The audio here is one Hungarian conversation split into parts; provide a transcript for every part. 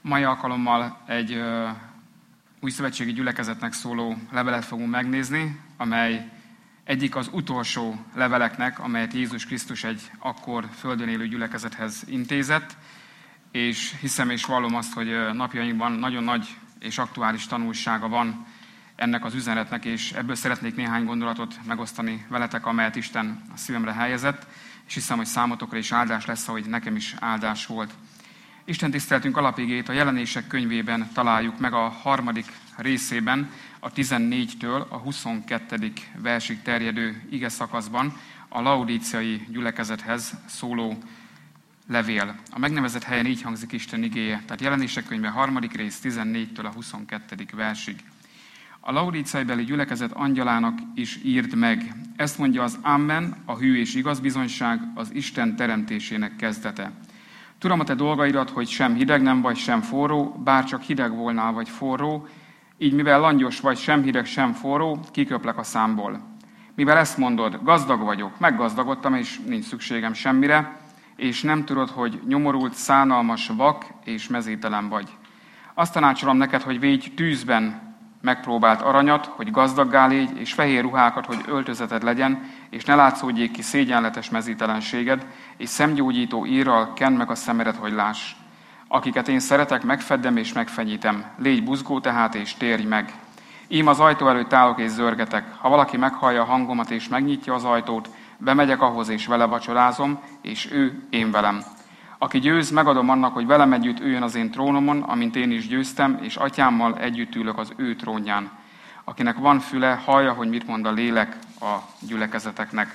Mai alkalommal egy új szövetségi gyülekezetnek szóló levelet fogunk megnézni, amely egyik az utolsó leveleknek, amelyet Jézus Krisztus egy akkor földön élő gyülekezethez intézett, és hiszem és vallom azt, hogy napjainkban nagyon nagy és aktuális tanulsága van ennek az üzenetnek, és ebből szeretnék néhány gondolatot megosztani veletek, amelyet Isten a szívemre helyezett, és hiszem, hogy számotokra is áldás lesz, ahogy nekem is áldás volt. Isten tiszteletünk alapigét a Jelenések könyvében találjuk meg a 3. részében, a 14-től a 22. versig terjedő ige szakaszban a laudíciai gyülekezethez szóló levél. A megnevezett helyen így hangzik Isten igéje, tehát Jelenések könyve 3. rész 14-től a 22. versig. A laudíciai-beli gyülekezet angyalának is írd meg. Ezt mondja az Amen, a hű és igaz bizonyság, az Isten teremtésének kezdete. Tudom a te dolgaidat, hogy sem hideg nem vagy, sem forró, bár csak hideg volnál vagy forró, így mivel langyos vagy, sem hideg, sem forró, kiköplek a számból. Mivel ezt mondod, gazdag vagyok, meggazdagodtam, és nincs szükségem semmire, és nem tudod, hogy nyomorult, szánalmas, vak és mezítelen vagy. Azt tanácsolom neked, hogy védj tűzben megpróbált aranyat, hogy gazdaggá légy, és fehér ruhákat, hogy öltözeted legyen, és ne látszódjék ki szégyenletes mezítelenséged, és szemgyógyító írral kend meg a szemedet, hogy láss. Akiket én szeretek, megfeddem és megfenyítem. Légy buzgó tehát, és térj meg. Ím az ajtó előtt állok és zörgetek. Ha valaki meghallja a hangomat és megnyitja az ajtót, bemegyek ahhoz és vele vacsorázom, és ő én velem. Aki győz, megadom annak, hogy velem együtt üljön az én trónomon, amint én is győztem, és atyámmal együtt ülök az ő trónján. Akinek van füle, hallja, hogy mit mond a lélek a gyülekezeteknek.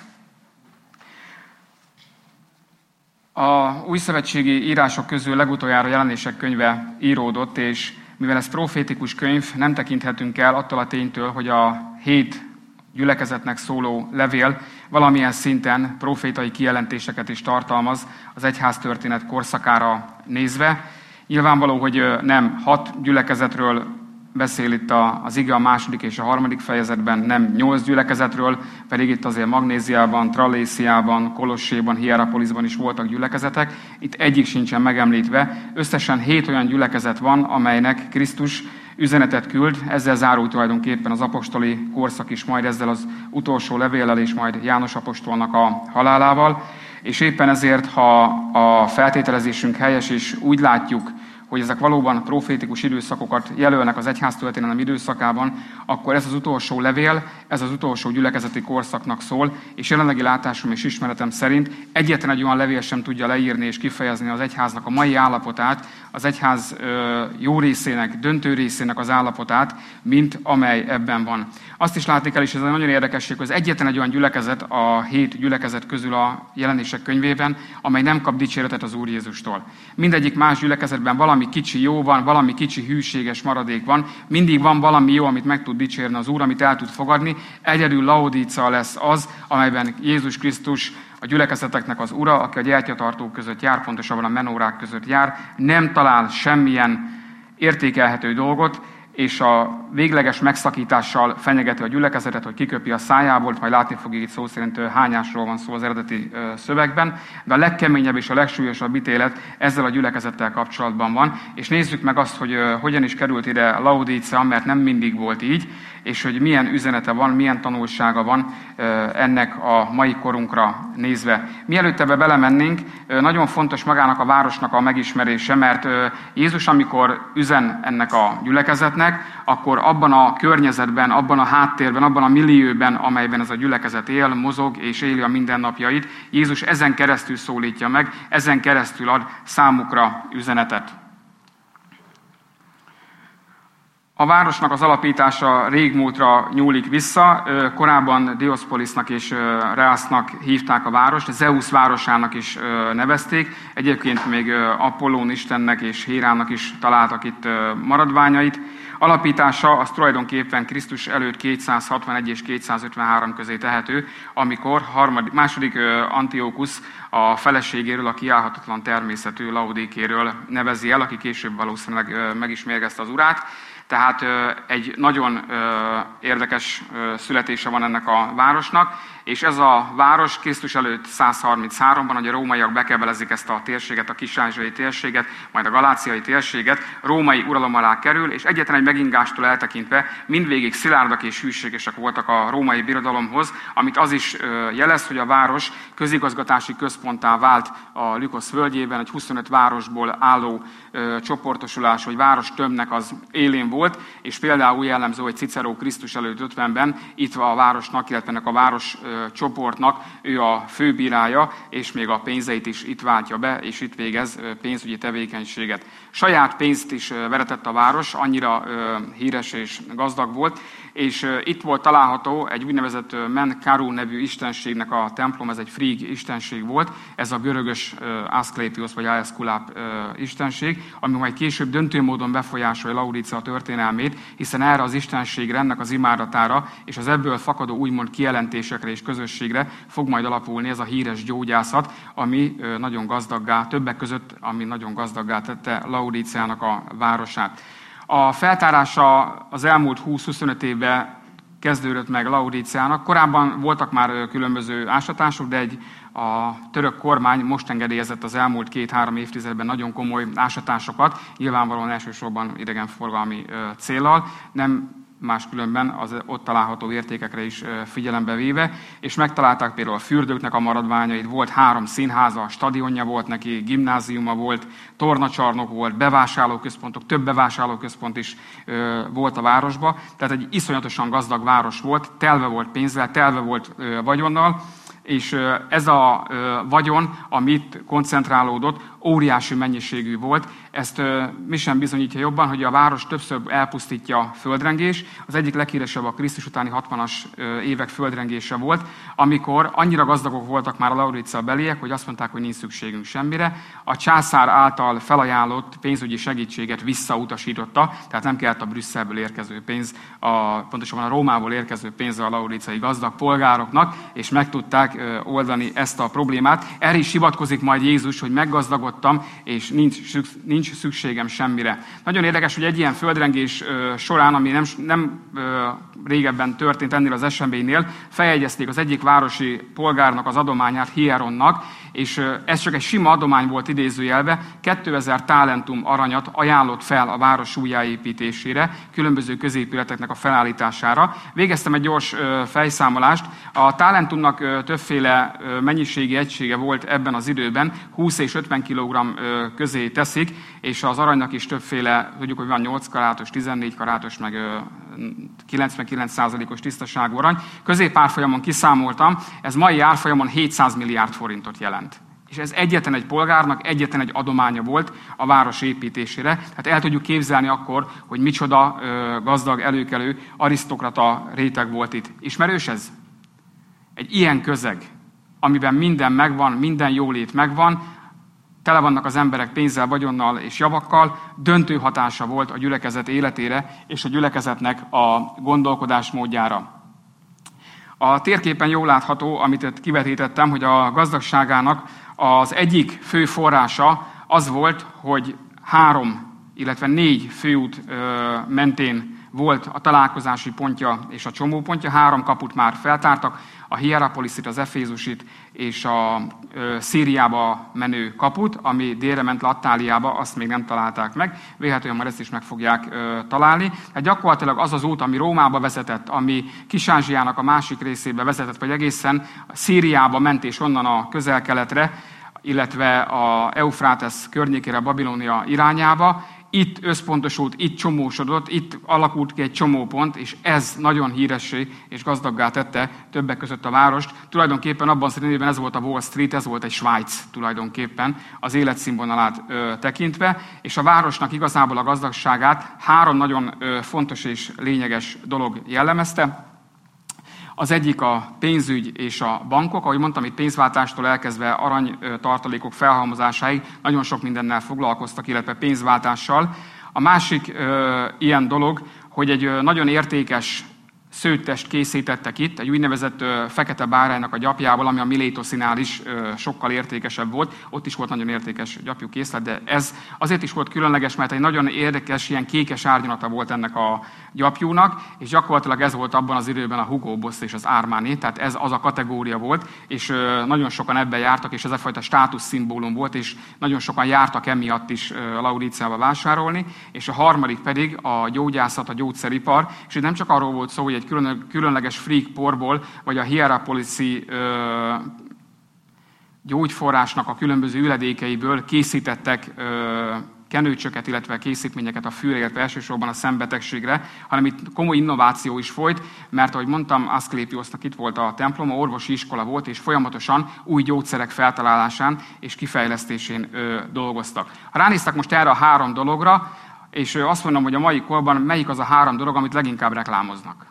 A újszövetségi írások közül legutoljára Jelenések könyve íródott, és mivel ez profétikus könyv, nem tekinthetünk el attól a ténytől, hogy a 7 gyülekezetnek szóló levél valamilyen szinten profétai kijelentéseket is tartalmaz az egyháztörténet korszakára nézve. Nyilvánvaló, hogy nem 6 gyülekezetről beszél itt az ige a 2. és a 3. fejezetben, nem 8 gyülekezetről, pedig itt azért Magnéziában, Tralésziában, Kolosséban, Hierapolisban is voltak gyülekezetek. Itt egyik sincsen megemlítve. Összesen 7 olyan gyülekezet van, amelynek Krisztus üzenetet küld. Ezzel zárul tulajdonképpen az apostoli korszak is, majd ezzel az utolsó levéllel és majd János apostolnak a halálával. És éppen ezért, ha a feltételezésünk helyes, és úgy látjuk, hogy ezek valóban profétikus időszakokat jelölnek az egyháztörténelem időszakában, akkor ez az utolsó levél, ez az utolsó gyülekezeti korszaknak szól, és jelenlegi látásom és ismeretem szerint egyetlen egy olyan levél sem tudja leírni és kifejezni az egyháznak a mai állapotát, az egyház jó részének, döntő részének az állapotát, mint amely ebben van. Azt is látni kell, és ez egy nagyon érdekesség, hogy az egyetlen egy olyan gyülekezet a 7 gyülekezet közül a Jelenések könyvében, amely nem kap dicséretet az Úr Jézustól. Mindegyik más gyülekezetben valami kicsi jó van, valami kicsi hűséges maradék van, mindig van valami jó, amit meg tud dicsérni az Úr, amit el tud fogadni. Egyedül Laodícea lesz az, amelyben Jézus Krisztus a gyülekezeteknek az ura, aki a gyertyatartók között jár, pontosabban a menórák között jár, nem talál semmilyen értékelhető dolgot, és a végleges megszakítással fenyegeti a gyülekezetet, hogy kiköpi a szájából, majd látni fogjuk itt szó szerint hányásról van szó az eredeti szövegben, de a legkeményebb és a legsúlyosabb ítélet ezzel a gyülekezettel kapcsolatban van, és nézzük meg azt, hogy hogyan is került ide Laodícea, mert nem mindig volt így, és hogy milyen üzenete van, milyen tanulsága van ennek a mai korunkra nézve. Mielőtt ebbe belemennénk, nagyon fontos magának a városnak a megismerése, mert Jézus, amikor üzen ennek a gyülekezetnek, akkor abban a környezetben, abban a háttérben, abban a millióben, amelyben ez a gyülekezet él, mozog és éli a mindennapjait, Jézus ezen keresztül szólítja meg, ezen keresztül ad számukra üzenetet. A városnak az alapítása régmúltra nyúlik vissza, korábban Diospolisnak és Reasznak hívták a várost, Zeusz városának is nevezték, egyébként még Apollón istennek és Hérának is találtak itt maradványait. Alapítása az tulajdonképpen Krisztus előtt 261 és 253 közé tehető, amikor második Antiókusz a feleségéről, a kiállhatatlan természetű Laodikéről nevezi el, aki később valószínűleg meg is mérgezte az urát. Tehát egy nagyon érdekes születése van ennek a városnak, és ez a város Krisztus előtt 133-ban, hogy a rómaiak bekebelezik ezt a térséget, a kis-ázsiai térséget, majd a galáciai térséget, római uralom alá kerül, és egyetlen egy megingástól eltekintve mindvégig szilárdak és hűségesek voltak a római birodalomhoz, amit az is jelez, hogy a város közigazgatási központtá vált a Lükosz völgyében, egy 25 városból álló csoportosulás, vagy város tömbnek az élén volt, és például jellemző, hogy Cicero Krisztus előtt 50-ben itt a városnak, illetve ennek a város csoportnak ő a főbírája, és még a pénzeit is itt váltja be, és itt végez pénzügyi tevékenységet. Saját pénzt is veretett a város, annyira híres és gazdag volt, és itt volt található egy úgynevezett Men-Karu nevű istenségnek a templom, ez egy fríg istenség volt, ez a görögös Aszklépios vagy Aeszkuláp istenség, ami majd később döntő módon befolyásolja Laudícia történelmét, hiszen erre az istenségre, ennek az imádatára és az ebből fakadó úgymond kijelentésekre és közösségre fog majd alapulni ez a híres gyógyászat, ami nagyon gazdaggá, többek között, ami nagyon gazdaggá tette Laudíciának a városát. A feltárása az elmúlt 20-25 évben kezdődött meg Laudíciának. Korábban voltak már különböző ásatások, de a török kormány most engedélyezett az elmúlt 2-3 évtizedben nagyon komoly ásatásokat, nyilvánvalóan elsősorban idegenforgalmi céllal, nem máskülönben az ott található értékekre is figyelembe véve, és megtalálták például a fürdőknek a maradványait, volt 3 színháza, stadionja volt neki, gimnáziuma volt, tornacsarnok volt, bevásárlóközpontok, több bevásárlóközpont is volt a városban, tehát egy iszonyatosan gazdag város volt, telve volt pénzzel, telve volt vagyonnal, és ez a vagyon, amit koncentrálódott, óriási mennyiségű volt. Ezt mi sem bizonyítja jobban, hogy a város többször elpusztítja a földrengés. Az egyik leghíresebb a Krisztus utáni 60-as évek földrengése volt, amikor annyira gazdagok voltak már a Laudícia beliek, hogy azt mondták, hogy nincs szükségünk semmire. A császár által felajánlott pénzügyi segítséget visszautasította, tehát nem kellett a Brüsszelből érkező pénz, pontosabban a Rómából érkező pénz a laudíciai gazdag polgároknak, és meg tudták oldani ezt a problémát. Erre is hivatkozik majd Jézus, hogy meggazdagodtam, és nincs szükségem semmire. Nagyon érdekes, hogy egy ilyen földrengés során, ami nem régebben történt ennél az eseménynél, feljegyezték az egyik városi polgárnak az adományát, Hieronnak, és ez csak egy sima adomány volt idézőjelbe, 2000 talentum aranyat ajánlott fel a város újjáépítésére, különböző középületeknek a felállítására. Végeztem egy gyors fejszámolást. A talentumnak többféle mennyiségi egysége volt ebben az időben, 20 és 50 kg közé teszik, és az aranynak is többféle, tudjuk, hogy van 8 karátos, 14 karátos, meg 99%-os tisztaságú arany. Középárfolyamon kiszámoltam, ez mai árfolyamon 700 milliárd forintot jelent. És ez egyetlen egy polgárnak, egyetlen egy adománya volt a város építésére. Tehát el tudjuk képzelni akkor, hogy micsoda gazdag, előkelő, arisztokrata réteg volt itt. Ismerős ez? Egy ilyen közeg, amiben minden megvan, minden jólét megvan, tele vannak az emberek pénzzel, vagyonnal és javakkal, döntő hatása volt a gyülekezet életére és a gyülekezetnek a gondolkodásmódjára. A térképen jól látható, amit itt kivetítettem, hogy a gazdagságának az egyik fő forrása az volt, hogy 3, illetve 4 főút mentén volt a találkozási pontja és a csomópontja. 3 kaput már feltártak, a Hierapoliszit, az Efézusit és a Szíriába menő kaput, ami délre ment Attáliába, azt még nem találták meg. Vélhetően már ezt is meg fogják találni. Tehát gyakorlatilag az az út, ami Rómába vezetett, ami Kis-Ázsiának a másik részébe vezetett, vagy egészen Szíriába ment és onnan a közel-keletre, illetve a Eufrátesz környékére, Babilónia irányába, itt összpontosult, itt csomósodott, itt alakult ki egy csomópont, és ez nagyon híressé és gazdaggá tette többek között a várost. Tulajdonképpen abban az időben ez volt a Wall Street, ez volt egy Svájc tulajdonképpen az életszínvonalát tekintve, és a városnak igazából a gazdagságát 3 nagyon fontos és lényeges dolog jellemezte. Az egyik a pénzügy és a bankok, ahogy mondtam, itt pénzváltástól elkezdve aranytartalékok felhalmozásáig nagyon sok mindennel foglalkoztak, illetve pénzváltással. A másik ilyen dolog, hogy egy nagyon értékes szőttest készítettek itt, egy úgynevezett fekete báránynak a gyapjából, ami a Milétoszinál is sokkal értékesebb volt. Ott is volt nagyon értékes gyapjú készlet, de ez azért is volt különleges, mert egy nagyon érdekes, ilyen kékes árnyalata volt ennek a gyapjúnak, és gyakorlatilag ez volt abban az időben a Hugo Boss és az Armani, tehát ez az a kategória volt, és nagyon sokan ebben jártak, és ez a fajta státuszszimbólum volt, és nagyon sokan jártak emiatt is Laudíciába vásárolni, és a harmadik pedig a gyógyászat, a gyógyszeripar, és itt nem csak arról volt szó, hogy egy különleges freak porból, vagy a hierapoliszi gyógyforrásnak a különböző üledékeiből készítettek kenőcsöket, illetve készítményeket a fűre, illetve elsősorban a szembetegségre, hanem itt komoly innováció is folyt, mert ahogy mondtam, Aszklépiosnak itt volt a temploma, orvosi iskola volt, és folyamatosan új gyógyszerek feltalálásán és kifejlesztésén dolgoztak. Ha ránéztek most erre a 3 dologra, és azt mondom, hogy a mai korban melyik az a 3 dolog, amit leginkább reklámoznak?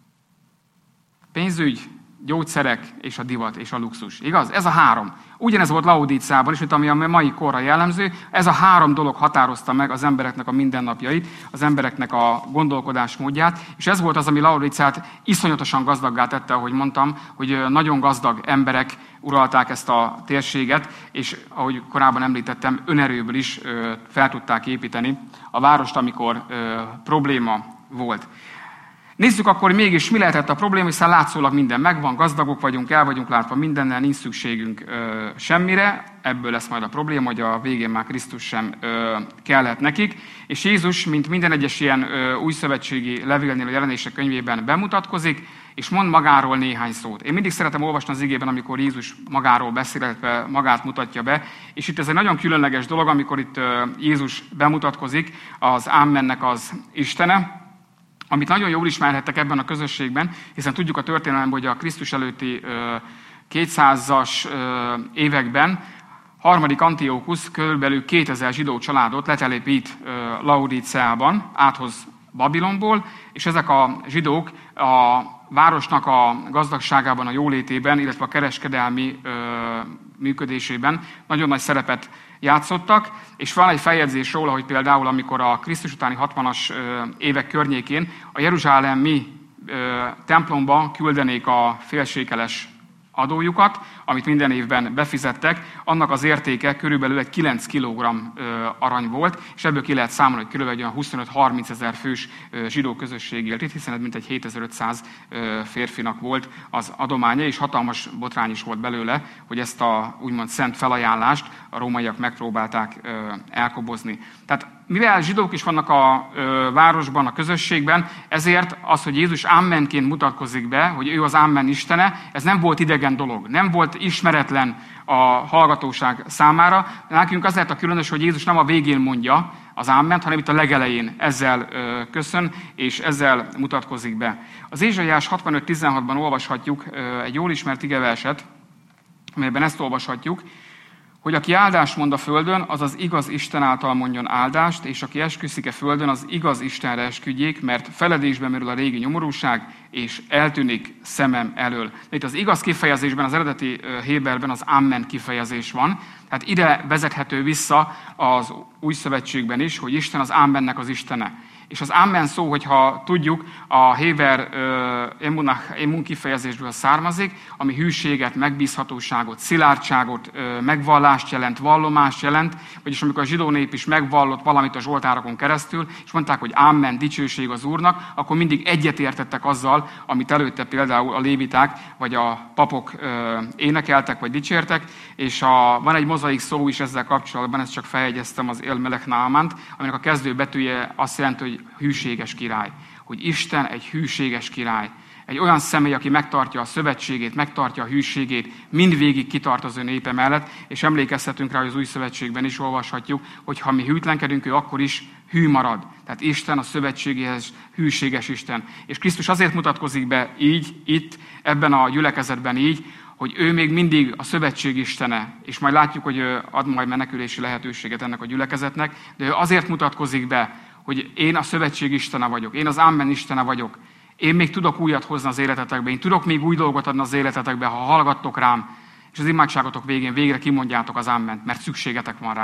Pénzügy, gyógyszerek és a divat és a luxus. Igaz? Ez a 3. Ugyanez volt Laudíciában is, mint ami a mai korra jellemző. Ez a 3 dolog határozta meg az embereknek a mindennapjait, az embereknek a gondolkodásmódját, és ez volt az, ami Laudíciát iszonyatosan gazdaggá tette, ahogy mondtam, hogy nagyon gazdag emberek uralták ezt a térséget, és ahogy korábban említettem, önerőből is fel tudták építeni a várost, amikor probléma volt. Nézzük akkor mégis, mi lehetett a probléma, hiszen látszólag minden megvan, gazdagok vagyunk, el vagyunk látva mindennel, nincs szükségünk semmire, ebből lesz majd a probléma, hogy a végén már Krisztus sem kellett nekik. És Jézus, mint minden egyes ilyen újszövetségi levélnél a Jelenések könyvében bemutatkozik, és mond magáról néhány szót. Én mindig szeretem olvasni az igében, amikor Jézus magáról beszél, illetve magát mutatja be, és itt ez egy nagyon különleges dolog, amikor itt Jézus bemutatkozik, az Ámennek az Istene, amit nagyon jól ismerhettek ebben a közösségben, hiszen tudjuk a történelemben, hogy a Krisztus előtti 200-as években harmadik Antiókusz körülbelül 2000 zsidó családot letelepít Laudíceában, áthoz Babilonból, és ezek a zsidók a városnak a gazdagságában, a jólétében, illetve a kereskedelmi működésében nagyon nagy szerepet játszottak, és van egy feljegyzés róla, hogy például amikor a Krisztus utáni 60-as évek környékén a jeruzsálemi templomba küldenék a félsékeles adójukat, amit minden évben befizettek, annak az értéke körülbelül egy 9 kg arany volt, és ebből ki lehet számolni, hogy körülbelül 25-30 ezer fős zsidó közösség élt itt, hiszen ez mintegy 7500 férfinak volt az adománya, és hatalmas botrány is volt belőle, hogy ezt a úgymond szent felajánlást a rómaiak megpróbálták elkobozni. Tehát mivel zsidók is vannak a városban, a közösségben, ezért az, hogy Jézus Ámenként mutatkozik be, hogy ő az Ámen Istene, ez nem volt idegen dolog, nem volt ismeretlen a hallgatóság számára. Nekünk az lehet a különös, hogy Jézus nem a végén mondja az Áment, hanem itt a legelején ezzel köszön, és ezzel mutatkozik be. Az Ézsaiás 65:16-ban olvashatjuk egy jól ismert igeverset, amelyben ezt olvashatjuk, hogy aki áldást mond a földön, az az igaz Isten által mondjon áldást, és aki esküszik a földön, az igaz Istenre esküdjék, mert feledésbe merül a régi nyomorúság, és eltűnik szemem elől. De itt az igaz kifejezésben, az eredeti héberben az Amen kifejezés van, tehát ide vezethető vissza az új szövetségben is, hogy Isten az Amennek az Istene. És az Amen szó, hogyha tudjuk, a héber emun kifejezésből származik, ami hűséget, megbízhatóságot, szilárdságot, megvallást jelent, vallomást jelent, vagyis amikor a zsidó nép is megvallott valamit a zsoltárokon keresztül, és mondták, hogy Amen, dicsőség az Úrnak, akkor mindig egyetértettek azzal, amit előtte például a léviták vagy a papok énekeltek vagy dicsértek, és van egy mozaik szó is ezzel kapcsolatban, ezt csak feljegyeztem, az El Melech Naamant, aminek a kezdő betűje azt jelenti, hogy hűséges király. Hogy Isten egy hűséges király. Egy olyan személy, aki megtartja a szövetségét, megtartja a hűségét, mindvégig kitart az ő népe mellett, és emlékezhetünk rá, hogy az új szövetségben is olvashatjuk, hogy ha mi hűtlenkedünk, ő akkor is hű marad. Tehát Isten a szövetségéhez hűséges Isten. És Krisztus azért mutatkozik be így, itt, ebben a gyülekezetben így, hogy ő még mindig a szövetség istene, és majd látjuk, hogy ad majd menekülési lehetőséget ennek a gyülekezetnek, de ő azért mutatkozik be, hogy én a szövetség istene vagyok, én az Amen istene vagyok, én még tudok újat hozni az életetekbe, én tudok még új dolgot adni az életetekbe, ha hallgattok rám, és az imádságotok végén végre kimondjátok az Amen, mert szükségetek van rám.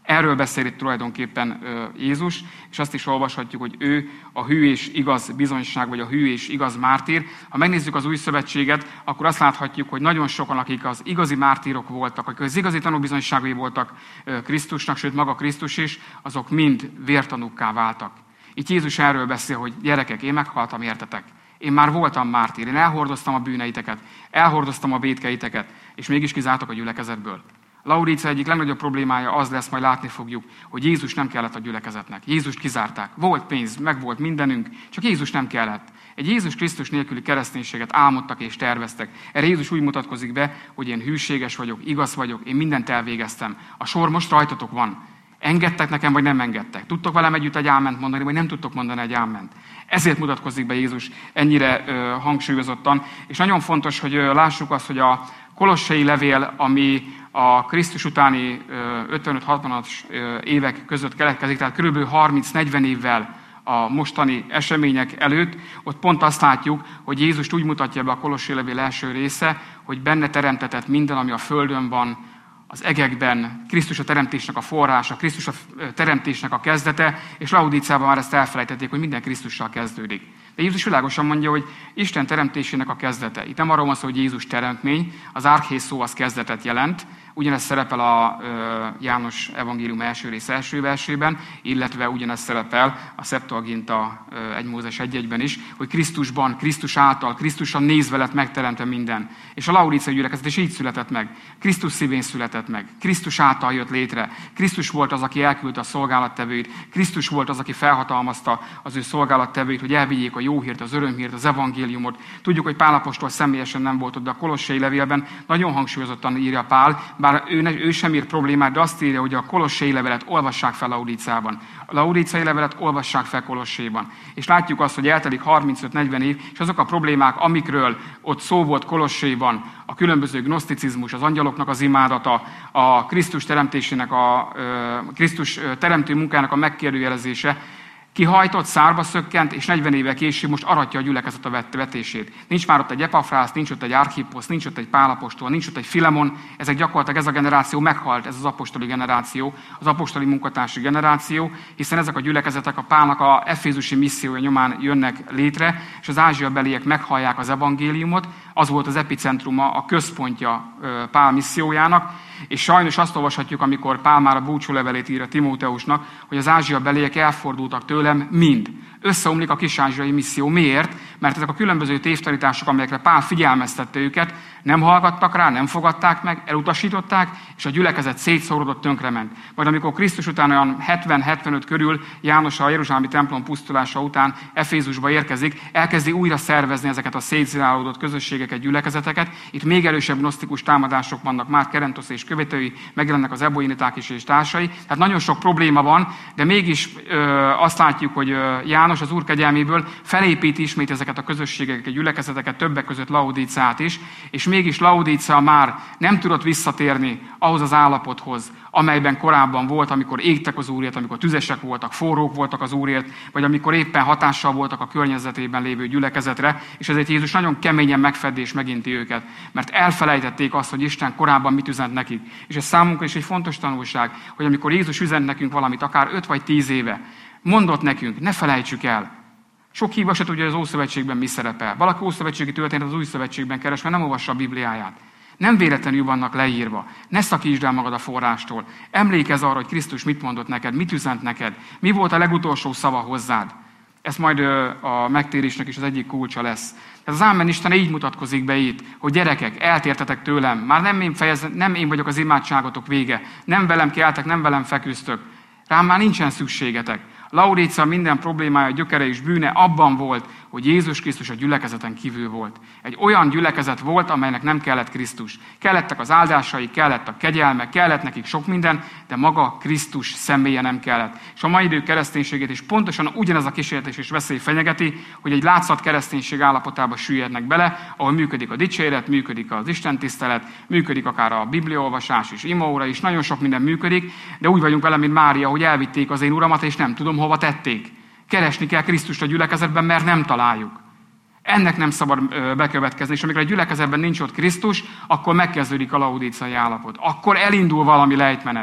Erről beszél itt tulajdonképpen Jézus, és azt is olvashatjuk, hogy ő a hű és igaz bizonyság, vagy a hű és igaz mártír. Ha megnézzük az új szövetséget, akkor azt láthatjuk, hogy nagyon sokan, akik az igazi mártírok voltak, akik az igazi tanúbizonyságai voltak Krisztusnak, sőt maga Krisztus is, azok mind vértanúkká váltak. Itt Jézus erről beszél, hogy gyerekek, én meghaltam értetek. Én már voltam mártír, én elhordoztam a bűneiteket, elhordoztam a vétkeiteket, és mégis kizártak a gyülekezetből. Laodícea egyik legnagyobb problémája az lesz, majd látni fogjuk, hogy Jézus nem kellett a gyülekezetnek. Jézust kizárták. Volt pénz, meg volt mindenünk, csak Jézus nem kellett. Egy Jézus Krisztus nélküli kereszténységet álmodtak és terveztek. Erre Jézus úgy mutatkozik be, hogy én hűséges vagyok, igaz vagyok, én mindent elvégeztem. A sor most rajtatok van. Engedtek nekem, vagy nem engedtek? Tudtok velem együtt egy áment mondani, vagy nem tudtok mondani egy áment? Ezért mutatkozik be Jézus ennyire hangsúlyozottan. És nagyon fontos, hogy lássuk azt, hogy a kolossai levél, ami a Krisztus utáni 55-60-as évek között keletkezik, tehát kb. 30-40 évvel a mostani események előtt, ott pont azt látjuk, hogy Jézus úgy mutatja be a kolossai levél első része, hogy benne teremtetett minden, ami a földön van, az egekben, Krisztus a teremtésnek a forrása, Krisztus a teremtésnek a kezdete, és Laodíceában már ezt elfelejtették, hogy minden Krisztussal kezdődik. De Jézus világosan mondja, hogy Isten teremtésének a kezdete. Itt nem arról van szó, hogy Jézus teremtmény, az árchés szó az kezdetet jelent, ugyanez szerepel a János evangélium első rész első versében, illetve ugyanez szerepel a Septuaginta 1 Mózes 1:1-ben is, hogy Krisztusban, Krisztus által, Krisztusan nézve lett megteremtve minden. És a laodíceai gyülekezet is így született meg. Krisztus szívén született meg. Krisztus által jött létre. Krisztus volt az, aki elküldte a szolgálattevőit. Krisztus volt az, aki felhatalmazta az ő szolgálattevőit, hogy elvigyék a jó hírt, az örömhírt, az evangéliumot. Tudjuk, hogy Pál apostol személyesen nem volt ott, de a kolossai levélben nagyon hangsúlyozottan írja Pál, bár ő sem ír problémát, de azt írja, hogy a kolossai levelet olvassák fel Laodíceában. A laodíceai levelet olvassák fel Kolossaiban. És látjuk azt, hogy eltelik 35-40 év, és azok a problémák, amikről ott szó volt Kolossaiban, a különböző gnoszticizmus, az angyaloknak az imádata, a Krisztus teremtésének, a Krisztus teremtő munkának a megkérdőjelezése, kihajtott, szárba szökkent, és 40 éve később most aratja a gyülekezet a vetését. Nincs már ott egy Epafrász, nincs ott egy Archipposz, nincs ott egy Pál apostol, nincs ott egy Filemon, ezek gyakorlatilag ez a generáció meghalt, ez az apostoli generáció, az apostoli munkatársi generáció, hiszen ezek a gyülekezetek a Pálnak a efézusi missziója nyomán jönnek létre, és az ázsiabeliek meghallják az evangéliumot, az volt az epicentruma, a központja Pál missziójának, és sajnos azt olvashatjuk, amikor Pál már a búcsúlevelét ír a Timóteusnak, hogy az ázsiabeliek elfordultak tőlem mind. Összeomlik a kis-ázsiai misszió. Miért? Mert ezek a különböző tévtanítások, amelyekre Pál figyelmeztette őket, nem hallgattak rá, nem fogadták meg, elutasították, és a gyülekezet szétszórodott, tönkrement. Majd amikor Krisztus után olyan 70-75 körül János a jeruzsálemi templom pusztulása után Efézusba érkezik, elkezdi újra szervezni ezeket a szétszilálódott közösségeket, gyülekezeteket. Itt még erősebb gnosztikus támadások vannak, már Kerentosz és követői, megjelennek az eboiniták is és társai. Tehát nagyon sok probléma van, de mégis azt látjuk, hogy János az Úr kegyelméből felépíti ismét ezeket a közösségeket, gyülekezeteket, többek között Laodíceát is, és mégis Laodícea már nem tudott visszatérni ahhoz az állapothoz, amelyben korábban volt, amikor égtek az Úrért, amikor tüzesek voltak, forrók voltak az Úrért, vagy amikor éppen hatással voltak a környezetében lévő gyülekezetre, és ezért Jézus nagyon keményen megfedi és meginti őket, mert elfelejtették azt, hogy Isten korábban mit üzent nekik. És ez számunkra is egy fontos tanulság, hogy amikor Jézus üzent nekünk valamit, akár 5 vagy 10 éve, mondott nekünk, ne felejtsük el. Sok hívva se tudja, hogy az Ószövetségben mi szerepel. Valaki ószövetségi történet az Új Szövetségben keres, mert nem olvassa a Bibliáját. Nem véletlenül vannak leírva. Ne szakítsd el magad a forrástól. Emlékezz arra, hogy Krisztus mit mondott neked, mit üzent neked, mi volt a legutolsó szava hozzád. Ez majd a megtérésnek is az egyik kulcsa lesz. Tehát az Ámen Isten így mutatkozik be itt, hogy gyerekek, eltértetek tőlem, már nem én vagyok az imádságotok vége, nem velem keltek, nem velem feküztök, rám már nincsen szükségetek. Laodícea minden problémája, gyökere és bűne abban volt, hogy Jézus Krisztus a gyülekezeten kívül volt. Egy olyan gyülekezet volt, amelynek nem kellett Krisztus. Kellettek az áldásai, kellett a kegyelme, kellett nekik sok minden, de maga Krisztus személye nem kellett. És a mai idő kereszténységét is pontosan ugyanez a kísértés és veszély fenyegeti, hogy egy látszat kereszténység állapotába süllyednek bele, ahol működik a dicséret, működik az istentisztelet, működik akár a bibliaolvasás és imaóra is, nagyon sok minden működik, de úgy vagyunk vele, mint Mária, hogy elvitték az én uramat, és nem tudom, hova tették. Keresni kell Krisztust a gyülekezetben, mert nem találjuk. Ennek nem szabad bekövetkezni, és amikor a gyülekezetben nincs ott Krisztus, akkor megkezdődik a laodíceai állapot. Akkor elindul valami lejtmenet.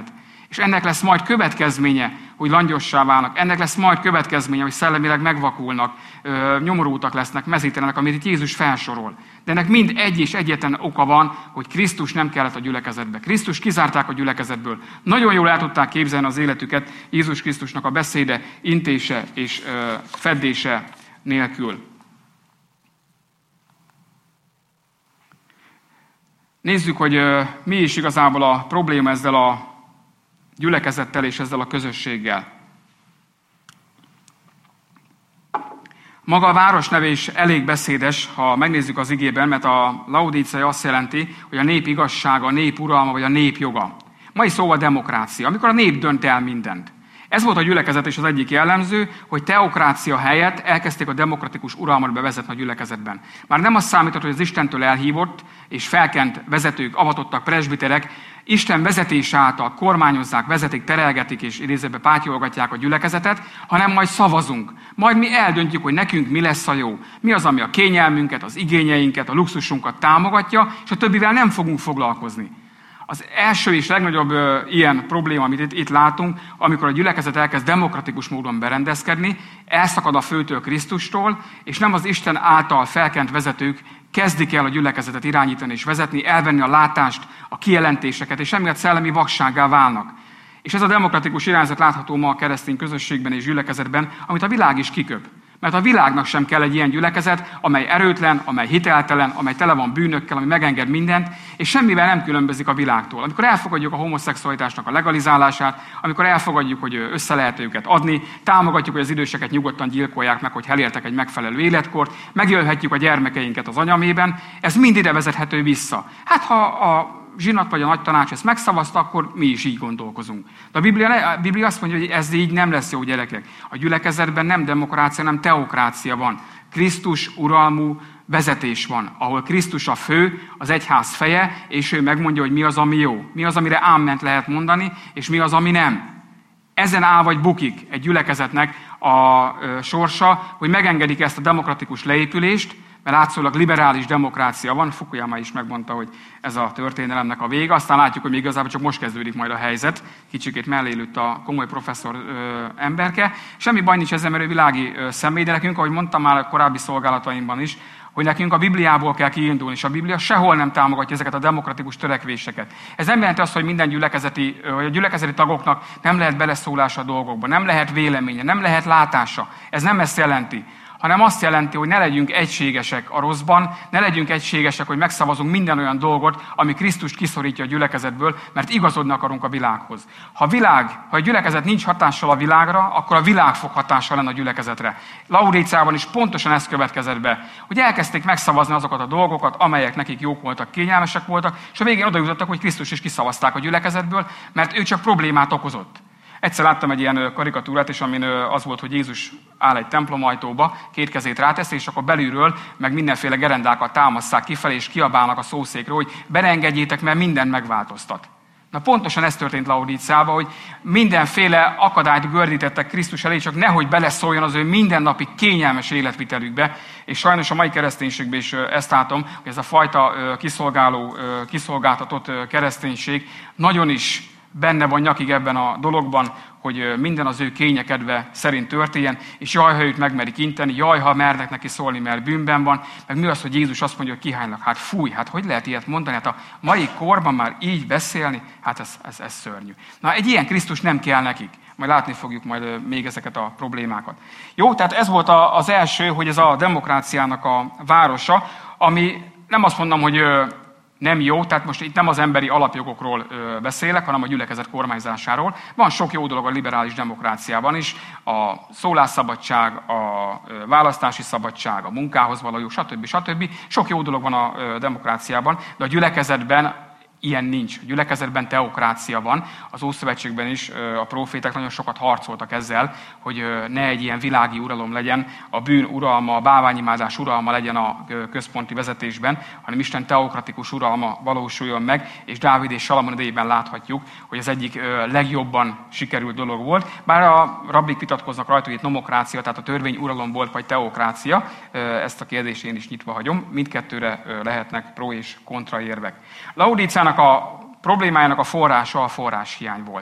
És ennek lesz majd következménye, hogy langyossá válnak. Ennek lesz majd következménye, hogy szellemileg megvakulnak, nyomorultak lesznek, mezítelenek, amit itt Jézus felsorol. De ennek mind egy és egyetlen oka van, hogy Krisztus nem kellett a gyülekezetbe. Krisztus kizárták a gyülekezetből. Nagyon jól el tudták képzelni az életüket Jézus Krisztusnak a beszéde, intése és feddése nélkül. Nézzük, hogy mi is igazából a probléma ezzel a gyülekezettel és ezzel a közösséggel. Maga a város neve is elég beszédes, ha megnézzük az igében, mert a Laodícea azt jelenti, hogy a nép igazsága, a nép uralma vagy a nép joga. Mai szó a demokrácia, amikor a nép dönt el mindent. Ez volt a gyülekezet és az egyik jellemző, hogy teokrácia helyett elkezdték a demokratikus uralmat bevezetni a gyülekezetben. Már nem az számított, hogy az Istentől elhívott és felkent vezetők, avatottak, presbiterek Isten vezetése által kormányozzák, vezetik, terelgetik és idézőben pátyolgatják a gyülekezetet, hanem majd szavazunk. Majd mi eldöntjük, hogy nekünk mi lesz a jó. Mi az, ami a kényelmünket, az igényeinket, a luxusunkat támogatja, és a többivel nem fogunk foglalkozni. Az első és legnagyobb ilyen probléma, amit itt látunk, amikor a gyülekezet elkezd demokratikus módon berendezkedni, elszakad a főtől, Krisztustól, és nem az Isten által felkent vezetők kezdik el a gyülekezetet irányítani és vezetni, elvenni a látást, a kijelentéseket, és emiatt szellemi vaksággá válnak. És ez a demokratikus irányzat látható ma a keresztény közösségben és gyülekezetben, amit a világ is kiköp. Mert a világnak sem kell egy ilyen gyülekezet, amely erőtlen, amely hiteltelen, amely tele van bűnökkel, ami megenged mindent, és semmivel nem különbözik a világtól. Amikor elfogadjuk a homoszexualitásnak a legalizálását, amikor elfogadjuk, hogy össze lehet őket adni, támogatjuk, hogy az időseket nyugodtan gyilkolják meg, hogy elértek egy megfelelő életkort, megölhetjük a gyermekeinket az anyamében, ez mind ide vezethető vissza. Hát ha a zsinat vagy a nagy tanács ezt megszavazta, akkor mi is így gondolkozunk. De a Biblia azt mondja, hogy ez így nem lesz jó, gyerekek. A gyülekezetben nem demokrácia, hanem teokrácia van. Krisztus uralmú vezetés van, ahol Krisztus a fő, az egyház feje, és ő megmondja, hogy mi az, ami jó. Mi az, amire áment lehet mondani, és mi az, ami nem. Ezen áll vagy bukik egy gyülekezetnek a sorsa, hogy megengedik ezt a demokratikus leépülést, mert látszólag liberális demokrácia van, Fukuyama is megmondta, hogy ez a történelemnek a vége, aztán látjuk, hogy még igazából csak most kezdődik majd a helyzet, kicsikét mellé lőtt a komoly professzor emberke. Semmi baj nincs ezzel, mert ő világi személy, de nekünk, ahogy mondtam már a korábbi szolgálataimban is, hogy nekünk a Bibliából kell kiindulni, és a Biblia sehol nem támogatja ezeket a demokratikus törekvéseket. Ez nem jelenti azt, hogy minden gyülekezeti tagoknak nem lehet beleszólása a dolgokba, nem lehet véleménye, nem lehet látása. Ez nem ezt jelenti, hanem azt jelenti, hogy ne legyünk egységesek a rosszban, ne legyünk egységesek, hogy megszavazunk minden olyan dolgot, ami Krisztust kiszorítja a gyülekezetből, mert igazodni akarunk a világhoz. Ha a gyülekezet nincs hatással a világra, akkor a világ fog hatással lenni a gyülekezetre. Laodíceában is pontosan ez következett be, hogy elkezdték megszavazni azokat a dolgokat, amelyek nekik jók voltak, kényelmesek voltak, és a végén oda jutottak, hogy Krisztust is kiszavazták a gyülekezetből, mert ő csak problémát okozott. Egyszer láttam egy ilyen karikatúrát, és amin az volt, hogy Jézus áll egy templomajtóba, két kezét ráteszi, és akkor belülről meg mindenféle gerendákat támasszák kifelé, és kiabálnak a szószékről, hogy beengedjétek, mert mindent megváltoztat. Na pontosan ez történt Laodíceában, hogy mindenféle akadályt gördítettek Krisztus elé, csak nehogy beleszóljon az ő mindennapi kényelmes életvitelükbe. És sajnos a mai kereszténységben is ezt látom, hogy ez a fajta kiszolgáltatott kereszténység nagyon is benne van nyakig ebben a dologban, hogy minden az ő kényekedve szerint történjen, és jaj, ha őt megmerik inteni, jaj, ha mernek neki szólni, mert bűnben van, meg mi az, hogy Jézus azt mondja, hogy kihánynak. Hát fúj, hát hogy lehet ilyet mondani? Hát a mai korban már így beszélni, hát ez szörnyű. Na, egy ilyen Krisztus nem kell nekik. Majd látni fogjuk majd még ezeket a problémákat. Jó, tehát ez volt az első, hogy ez a demokráciának a városa, ami nem azt mondom, hogy nem jó, tehát most itt nem az emberi alapjogokról beszélek, hanem a gyülekezet kormányzásáról. Van sok jó dolog a liberális demokráciában is, a szólásszabadság, a választási szabadság, a munkához való jog, stb. Sok jó dolog van a demokráciában, de a gyülekezetben ilyen nincs. A gyülekezetben teokrácia van. Az Ószövetségben is a próféták nagyon sokat harcoltak ezzel, hogy ne egy ilyen világi uralom legyen, a bűn uralma, a bálványimádás uralma legyen a központi vezetésben, hanem Isten teokratikus uralma valósuljon meg, és Dávid és Salamon idejében láthatjuk, hogy az egyik legjobban sikerült dolog volt. Bár a rabbik vitatkoznak rajta, hogy itt nomokrácia, tehát a törvény uralom volt, vagy teokrácia, ezt a kérdést én is nyitva hagyom. Mindkettőre lehetnek pro és kontra érvek. Laodíceának a problémájának a forrása a forráshiány volt.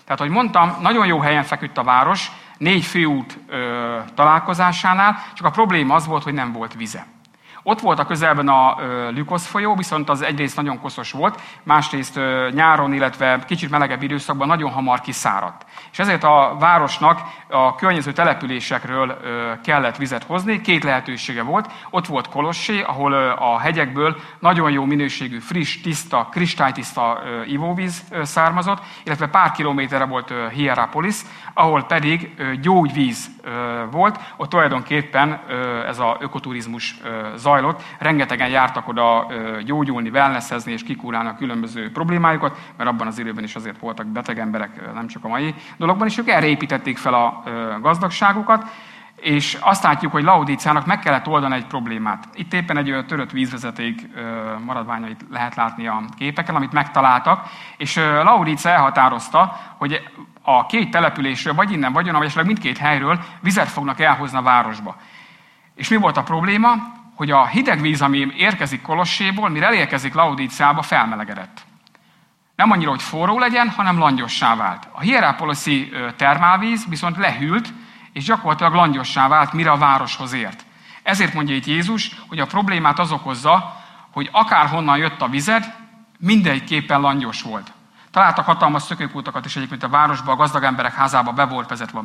Tehát, ahogy mondtam, nagyon jó helyen feküdt a város, 4 főút találkozásánál, csak a probléma az volt, hogy nem volt vize. Ott volt a közelben a Lükosz folyó, viszont az egyrészt nagyon koszos volt, másrészt nyáron, illetve kicsit melegebb időszakban nagyon hamar kiszáradt. És ezért a városnak a környező településekről kellett vizet hozni, 2 lehetősége volt. Ott volt Kolossé, ahol a hegyekből nagyon jó minőségű, friss, tiszta, kristálytiszta ivóvíz származott, illetve pár kilométerre volt Hierapolis, ahol pedig gyógyvíz volt, ott tulajdonképpen ez az ökoturizmus zajlott. Rengetegen jártak oda gyógyulni, wellnessezni és kikúrálni a különböző problémájukat, mert abban az időben is azért voltak beteg emberek, nem csak a mai dologban, és ők erre építették fel a gazdagságukat, és azt látjuk, hogy Laodíceának meg kellett oldani egy problémát. Itt éppen egy törött vízvezeték maradványait lehet látni a képeken, amit megtaláltak, és Laodícea elhatározta, hogy a 2 településről, vagy innen, vagy onnan, vagy esetleg mindkét helyről vizet fognak elhozni a városba. És mi volt a probléma? Hogy a hideg víz, ami érkezik Kolosséból, mire elérkezik Laodíceába, felmelegedett. Nem annyira, hogy forró legyen, hanem langyossá vált. A hierapoliszi termálvíz viszont lehűlt, és gyakorlatilag langyossá vált, mire a városhoz ért. Ezért mondja itt Jézus, hogy a problémát az okozza, hogy akárhonnan jött a vized, mindegyképpen langyos volt. Találtak hatalmas szökőkutakat is egyébként a városban, a gazdag emberek házába be volt vezetve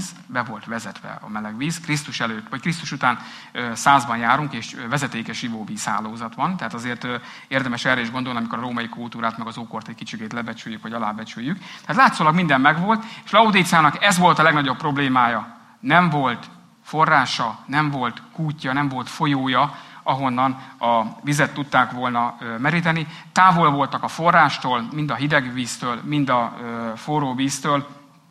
a meleg víz, Krisztus előtt, vagy Krisztus után 100-ban járunk, és vezetékes ivóvíz hálózat van, tehát azért érdemes erre is gondolni, amikor a római kultúrát, meg az ókort egy kicsikét lebecsüljük, vagy alábecsüljük. Tehát látszólag minden megvolt, és Laodíceának ez volt a legnagyobb problémája. Nem volt forrása, nem volt kútja, nem volt folyója, ahonnan a vizet tudták volna meríteni. Távol voltak a forrástól, mind a hideg víztől, mind a forró víztől,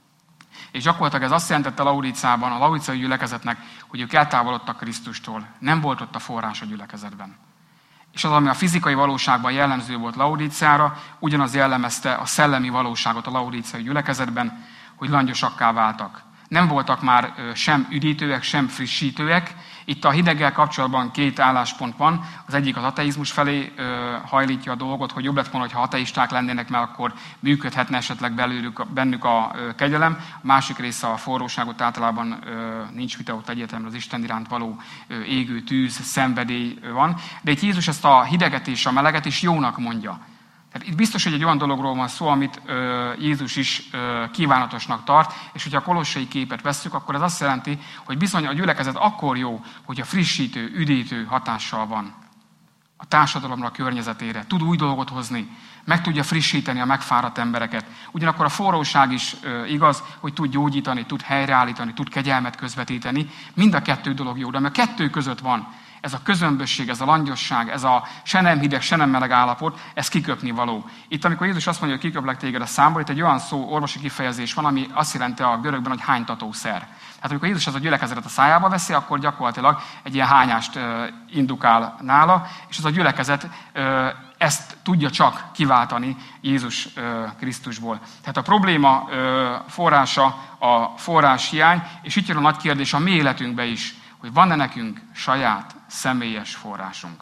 és gyakorlatilag ez azt jelentette Laodíceában, a laodíceai gyülekezetnek, hogy ők eltávolodtak Krisztustól. Nem volt ott a forrás a gyülekezetben. És az, ami a fizikai valóságban jellemző volt Laodíceára, ugyanaz jellemezte a szellemi valóságot a laodíceai gyülekezetben, hogy langyosakká váltak. Nem voltak már sem üdítőek, sem frissítőek. Itt a hideggel kapcsolatban 2 álláspont van. Az egyik az ateizmus felé hajlítja a dolgot, hogy jobb lett volna, ha ateisták lennének, mert akkor működhetne esetleg bennük a kegyelem. A másik része a forróságot, általában nincs vita, ott egyértelműen az Isten iránt való égő tűz, szenvedély van. De itt Jézus ezt a hideget és a meleget is jónak mondja. Tehát itt biztos, hogy egy olyan dologról van szó, amit Jézus is kívánatosnak tart, és hogyha a kolossai képet vesszük, akkor ez azt jelenti, hogy bizony a gyülekezet akkor jó, hogyha frissítő, üdítő hatással van a társadalomra, a környezetére. Tud új dolgot hozni, meg tudja frissíteni a megfáradt embereket. Ugyanakkor a forróság is igaz, hogy tud gyógyítani, tud helyreállítani, tud kegyelmet közvetíteni. Mind a 2 dolog jó, de ami a 2 között van, ez a közömbösség, ez a langyosság, ez a se nem hideg, se nem meleg állapot, ez kiköpni való. Itt, amikor Jézus azt mondja, hogy kiköplek téged a számból, itt egy olyan szó, orvosi kifejezés van, ami azt jelenti a görögben, hogy hánytatószer. Tehát amikor Jézus az a gyülekezetet a szájába veszi, akkor gyakorlatilag egy ilyen hányást indukál nála, és az a gyülekezet ezt tudja csak kiváltani Jézus Krisztusból. Tehát a probléma forrása a forráshiány, és itt jön a nagy kérdés a mi életünkbe is, hogy van-e nekünk saját személyes forrásunk.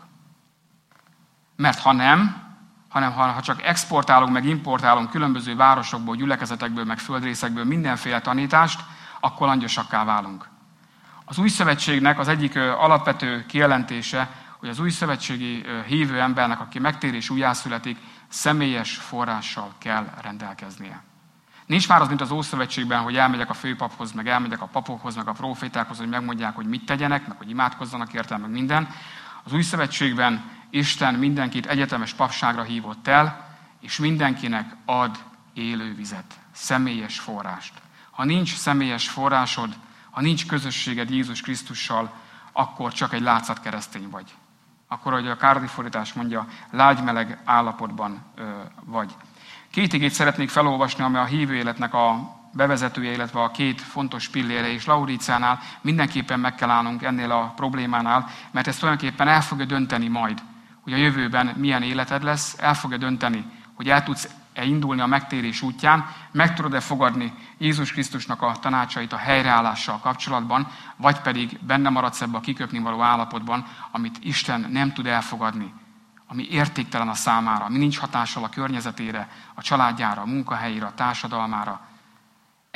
Mert ha nem, hanem ha csak exportálunk, meg importálunk különböző városokból, gyülekezetekből, meg földrészekből mindenféle tanítást, akkor langyosakká válunk. Az új szövetségnek az egyik alapvető kijelentése, hogy az új szövetségi hívő embernek, aki megtér és újjászületik, személyes forrással kell rendelkeznie. Nincs már az, mint az Ószövetségben, hogy elmegyek a főpaphoz, meg elmegyek a papokhoz, meg a profétákhoz, hogy megmondják, hogy mit tegyenek, meg hogy imádkozzanak érte, meg minden. Az Új Szövetségben Isten mindenkit egyetemes papságra hívott el, és mindenkinek ad élő vizet, személyes forrást. Ha nincs személyes forrásod, ha nincs közösséged Jézus Krisztussal, akkor csak egy látszatkeresztény vagy. Akkor, ahogy a Kárdi fordítás mondja, lágymeleg állapotban vagy. 2 igét szeretnék felolvasni, ami a hívő életnek a bevezetője, illetve a 2 fontos pillére, és Laodíceánál mindenképpen meg kell állnunk ennél a problémánál, mert ez tulajdonképpen el fogja dönteni majd, hogy a jövőben milyen életed lesz, el fogja dönteni, hogy el tudsz-e indulni a megtérés útján, meg tudod-e fogadni Jézus Krisztusnak a tanácsait a helyreállással kapcsolatban, vagy pedig benne maradsz ebbe a kiköpni való állapotban, amit Isten nem tud elfogadni, ami értéktelen a számára, ami nincs hatással a környezetére, a családjára, a munkahelyére, a társadalmára,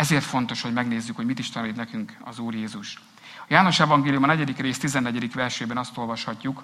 Ezért fontos, hogy megnézzük, hogy mit is tanít nekünk az Úr Jézus. A János Evangélium a 4. rész 14. versében azt olvashatjuk,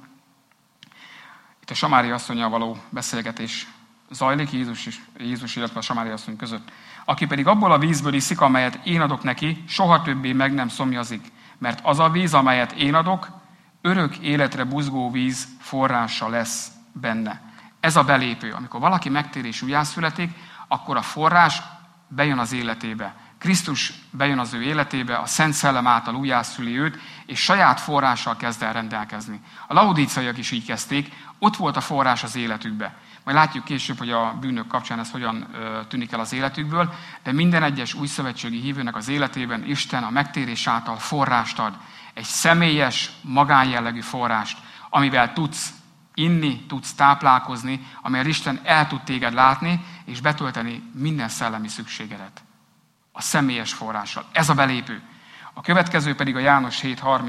itt a Samária asszonnyal való beszélgetés zajlik, Jézus, illetve a Samária asszony között. Aki pedig abból a vízből iszik, amelyet én adok neki, soha többé meg nem szomjazik, mert az a víz, amelyet én adok, örök életre buzgó víz forrása lesz benne. Ez a belépő. Amikor valaki megtér és újjászületik, akkor a forrás bejön az életébe. Krisztus bejön az ő életébe, a Szent Szellem által újjászüli őt, és saját forrással kezd el rendelkezni. A laudíciaiak is így kezdték, ott volt a forrás az életükbe. Majd látjuk később, hogy a bűnök kapcsán ez hogyan tűnik el az életükből, de minden egyes újszövetségi hívőnek az életében Isten a megtérés által forrást ad. Egy személyes, magánjellegű forrást, amivel tudsz inni, tudsz táplálkozni, amelyel Isten el tud téged látni, és betölteni minden szellemi szükségedet. A személyes forrással. Ez a belépő. A következő pedig a János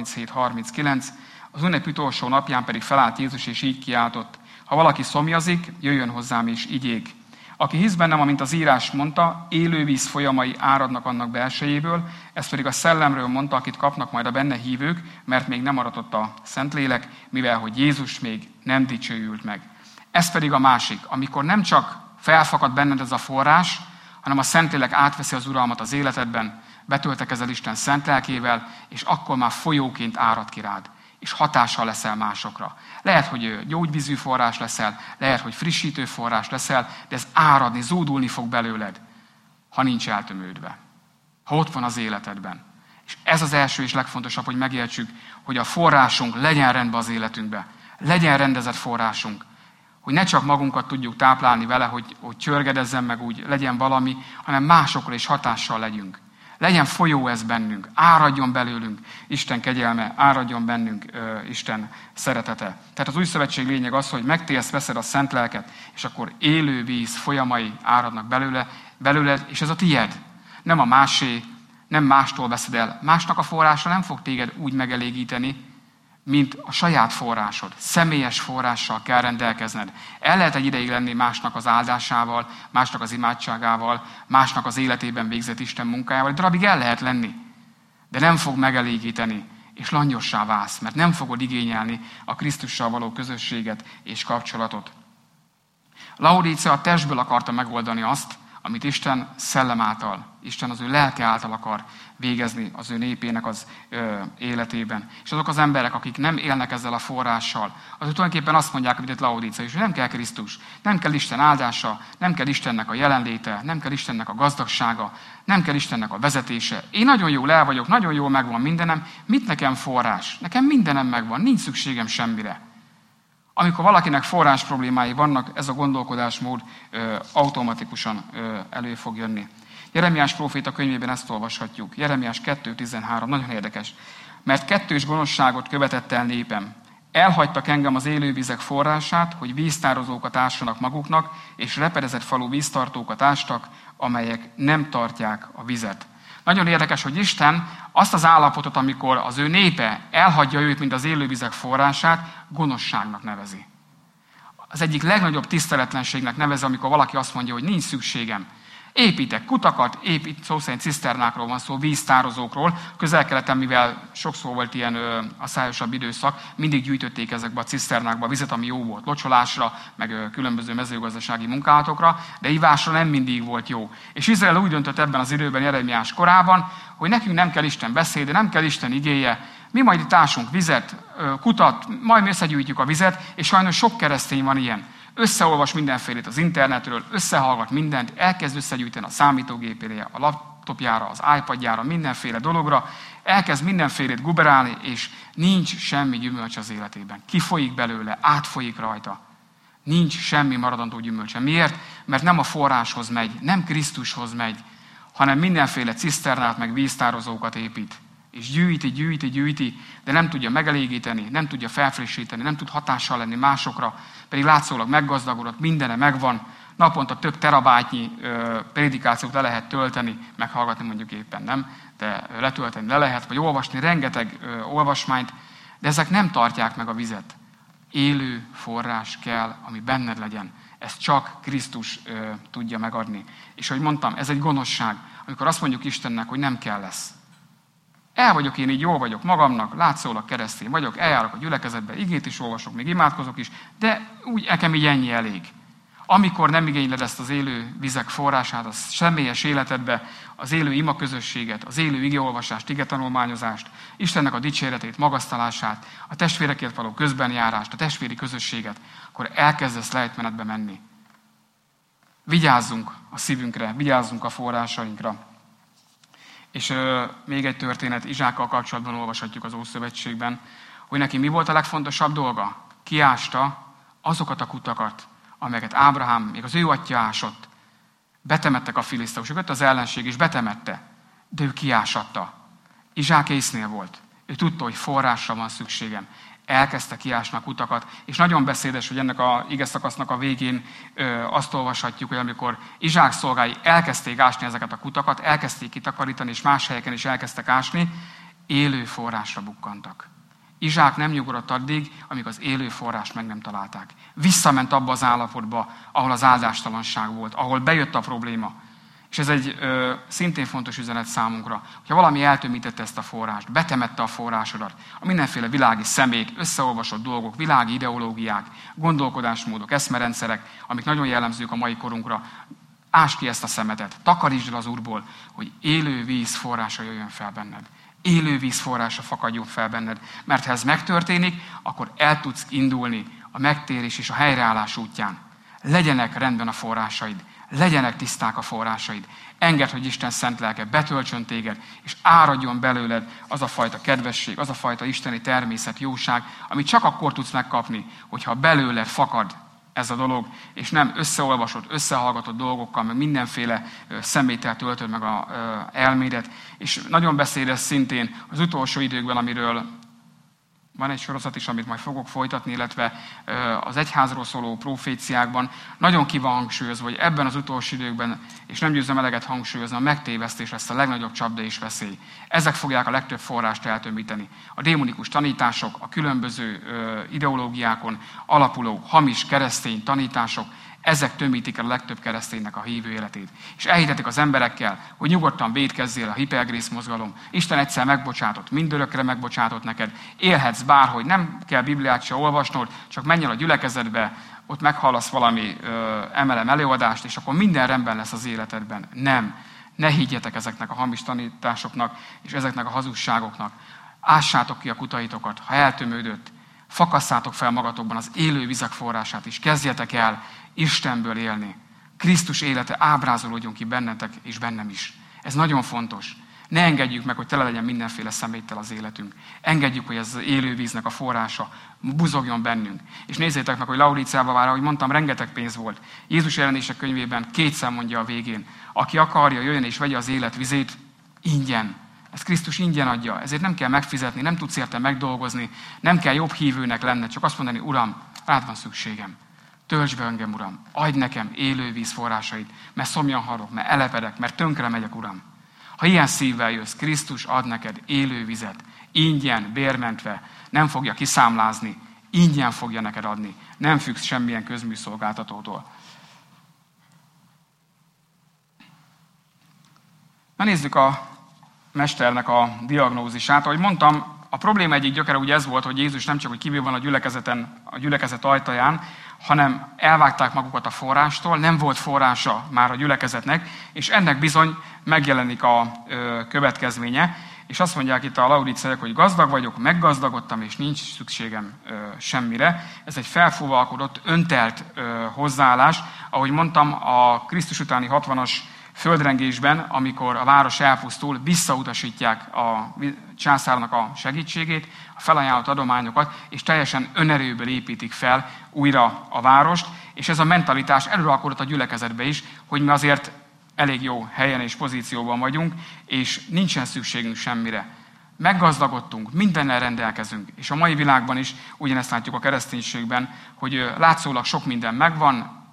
7:37-39, az ünnep utolsó napján pedig felállt Jézus, és így kiáltott: ha valaki szomjazik, jöjjön hozzám és igyék. Aki hisz bennem, amint az írás mondta, élő víz folyamai áradnak annak belsejéből, ez pedig a szellemről mondta, akit kapnak majd a benne hívők, mert még nem aratott a Szentlélek, mivel hogy Jézus még nem dicsőült meg. Ez pedig a másik, amikor nem csak felfakad benned ez a forrás, hanem a Szentlélek átveszi az uralmat az életedben, betöltekezel Isten szent lelkével, és akkor már folyóként árad ki rád, és hatással leszel másokra. Lehet, hogy gyógyvízű forrás leszel, lehet, hogy frissítő forrás leszel, de ez áradni, zúdulni fog belőled, ha nincs eltömődve, ha ott van az életedben. És ez az első és legfontosabb, hogy megértsük, hogy a forrásunk legyen rendben az életünkbe, legyen rendezett forrásunk, hogy ne csak magunkat tudjuk táplálni vele, hogy csörgedezzen meg úgy, legyen valami, hanem másokra is hatással legyünk. Legyen folyó ez bennünk, áradjon belőlünk Isten kegyelme, áradjon bennünk Isten szeretete. Tehát az új szövetség lényeg az, hogy megtérsz, veszed a szent lelket, és akkor élő víz folyamai áradnak belőled, és ez a tied. Nem a másé, nem mástól veszed el. Másnak a forrása nem fog téged úgy megelégíteni, mint a saját forrásod. Személyes forrással kell rendelkezned. El lehet egy ideig lenni másnak az áldásával, másnak az imádságával, másnak az életében végzett Isten munkájával. Egy darabig el lehet lenni, de nem fog megelégíteni, és langyossá válsz, mert nem fogod igényelni a Krisztussal való közösséget és kapcsolatot. Laodícea a testből akarta megoldani azt, amit Isten szellem által, Isten az ő lelke által akar végezni az ő népének az életében. És azok az emberek, akik nem élnek ezzel a forrással, azok tulajdonképpen azt mondják, hogy itt Laodícea is, hogy nem kell Krisztus, nem kell Isten áldása, nem kell Istennek a jelenléte, nem kell Istennek a gazdagsága, nem kell Istennek a vezetése. Én nagyon jól el vagyok, nagyon jól megvan mindenem, mit nekem forrás? Nekem mindenem megvan, nincs szükségem semmire. Amikor valakinek forrás problémái vannak, ez a gondolkodásmód automatikusan elő fog jönni. Jeremiás próféta könyvében ezt olvashatjuk. Jeremiás 2:13, nagyon érdekes. Mert kettős gonoszságot követett el népem. Elhagytak engem az élővizek forrását, hogy víztározókat ássanak maguknak, és repedezett falu víztartókat ástak, amelyek nem tartják a vizet. Nagyon érdekes, hogy Isten azt az állapotot, amikor az ő népe elhagyja őt, mint az élővizek forrását, gonoszságnak nevezi. Az egyik legnagyobb tiszteletlenségnek nevezi, amikor valaki azt mondja, hogy nincs szükségem. Építek kutakat, szó szerint ciszternákról van szó, víztározókról. Közel-keleten, mivel sokszor volt ilyen asszályosabb időszak, mindig gyűjtötték ezekbe a ciszternákba a vizet, ami jó volt locsolásra, meg különböző mezőgazdasági munkálatokra, de ivásra nem mindig volt jó. És Izrael úgy döntött ebben az időben, Jeremiás korában, hogy nekünk nem kell Isten beszéde, nem kell Isten igéje, mi majd itt ásunk vizet, kutat, majd mi összegyűjtjük a vizet, és sajnos sok keresztény van ilyen. Összeolvas mindenfélét az internetről, összehallgat mindent, elkezd összegyűjteni a számítógépére, a laptopjára, az iPadjára, mindenféle dologra, elkezd mindenfélét guberálni, és nincs semmi gyümölcs az életében. Kifolyik belőle, átfolyik rajta. Nincs semmi maradandó gyümölcse. Miért? Mert nem a forráshoz megy, nem Krisztushoz megy, hanem mindenféle ciszternát, meg víztározókat épít. És gyűjti, de nem tudja megelégíteni, nem tudja felfrissíteni, nem tud hatással lenni másokra, pedig látszólag meggazdagodott, mindene megvan, naponta több terabájtnyi prédikációt le lehet tölteni, meghallgatni mondjuk éppen nem, de letölteni le lehet, vagy olvasni rengeteg olvasmányt, de ezek nem tartják meg a vizet. Élő forrás kell, ami benned legyen. Ezt csak Krisztus tudja megadni. És ahogy mondtam, ez egy gonoszság, amikor azt mondjuk Istennek, hogy nem kell lesz. El vagyok én így, jól vagyok magamnak, látszólag keresztény vagyok, eljárok a gyülekezetbe, igét is olvasok, még imádkozok is, de úgy nekem így ennyi elég. Amikor nem igényled ezt az élő vizek forrását, a személyes életedbe, az élő ima közösséget, az élő igeolvasást, igetanulmányozást, Istennek a dicséretét, magasztalását, a testvérekért való közbenjárást, a testvéri közösséget, akkor elkezdesz lejtmenetbe menni. Vigyázzunk a szívünkre, vigyázzunk a forrásainkra. És még egy történet, Izsákkal kapcsolatban olvashatjuk az Ószövetségben, hogy neki mi volt a legfontosabb dolga? Kiásta azokat a kutakat, amelyeket Ábrahám, még az ő atyja ásott. Betemettek a filiszteusok, jött az ellenség is betemette, de ő kiásatta. Izsák észnél volt. Ő tudta, hogy forrásra van szükségem. Elkezdte kiásni a kutakat, és nagyon beszédes, hogy ennek a igeszakasznak a végén azt olvashatjuk, hogy amikor Izsák szolgái elkezdték ásni ezeket a kutakat, elkezdték kitakarítani, és más helyeken is elkezdtek ásni, élő forrásra bukkantak. Izsák nem nyugodott addig, amíg az élő forrást meg nem találták. Visszament abba az állapotba, ahol az áldástalanság volt, ahol bejött a probléma. És ez egy szintén fontos üzenet számunkra, hogyha valami eltömítette ezt a forrást, betemette a forrásodat, a mindenféle világi személyek, összeolvasott dolgok, világi ideológiák, gondolkodásmódok, eszmerendszerek, amik nagyon jellemzők a mai korunkra, ásd ki ezt a szemetet, takarítsd el az Úrból, hogy élő víz forrása jöjjön fel benned. Élő víz forrása fakadjon fel benned. Mert ha ez megtörténik, akkor el tudsz indulni a megtérés és a helyreállás útján. Legyenek rendben a forrásaid. Legyenek tiszták a forrásaid. Engedd, hogy Isten szent lelke betöltsön téged, és áradjon belőled az a fajta kedvesség, az a fajta isteni természet, jóság, amit csak akkor tudsz megkapni, hogyha belőled fakad ez a dolog, és nem összeolvasott, összehallgatott dolgokkal, meg mindenféle szeméttel töltöd meg az elmédet. És nagyon beszédes szintén az utolsó időkben, amiről van egy sorozat is, amit majd fogok folytatni, illetve az egyházról szóló proféciákban nagyon ki van hangsúlyozva, hogy ebben az utolsó időkben, és nem győzöm eleget hangsúlyozni, a megtévesztés lesz a legnagyobb csapda és veszély. Ezek fogják a legtöbb forrást eltömíteni. A démonikus tanítások, a különböző ideológiákon alapuló hamis keresztény tanítások, ezek tömítik el a legtöbb kereszténynek a hívő életét. És elhitetik az emberekkel, hogy nyugodtan vétkezzél, a hipergrész mozgalom. Isten egyszer megbocsátott, mindörökre megbocsátott neked. Élhetsz bárhogy, nem kell Bibliát se olvasnod, csak menj el a gyülekezetbe, ott meghallasz valami MLM előadást, és akkor minden rendben lesz az életedben. Nem. Ne higgyetek ezeknek a hamis tanításoknak, és ezeknek a hazugságoknak. Ássátok ki a kutaitokat, ha eltömődött. Fakasszátok fel magatokban az élő vizek forrását is. Kezdjetek el Istenből élni. Krisztus élete ábrázolódjon ki bennetek és bennem is. Ez nagyon fontos. Ne engedjük meg, hogy tele legyen mindenféle szeméttel az életünk. Engedjük, hogy ez az élő víznek a forrása buzogjon bennünk. És nézzétek meg, hogy Laudíceában már, ahogy mondtam, rengeteg pénz volt. Jézus jelenések könyvében 2-szer mondja a végén. Aki akarja, jöjjön és vegye az élet vizét ingyen. Ezt Krisztus ingyen adja, ezért nem kell megfizetni, nem tudsz érte megdolgozni, nem kell jobb hívőnek lenned, csak azt mondani, Uram, rád van szükségem. Töltsd be engem, Uram, adj nekem élő víz forrásait, mert szomjan halok, mert elepedek, mert tönkre megyek, Uram. Ha ilyen szívvel jössz, Krisztus ad neked élő vizet, ingyen, bérmentve, nem fogja kiszámlázni, ingyen fogja neked adni, nem függsz semmilyen közműszolgáltatótól. Na nézzük a mesternek a diagnózisát. Ahogy mondtam, a probléma egyik gyökere ugye ez volt, hogy Jézus nem csak, hogy kívül van a gyülekezet ajtaján, hanem elvágták magukat a forrástól, nem volt forrása már a gyülekezetnek, és ennek bizony megjelenik a következménye, és azt mondják itt a laudíceiek, hogy gazdag vagyok, meggazdagodtam, és nincs szükségem semmire. Ez egy felfúvalkodott, öntelt hozzáállás. Ahogy mondtam, a Krisztus utáni 60-as földrengésben, amikor a város elpusztul, visszautasítják a császárnak a segítségét, a felajánlott adományokat, és teljesen önerőből építik fel újra a várost, és ez a mentalitás előalkodott a gyülekezetbe is, hogy mi azért elég jó helyen és pozícióban vagyunk, és nincsen szükségünk semmire. Meggazdagodtunk, mindennel rendelkezünk, és a mai világban is ugyanezt látjuk a kereszténységben, hogy látszólag sok minden megvan,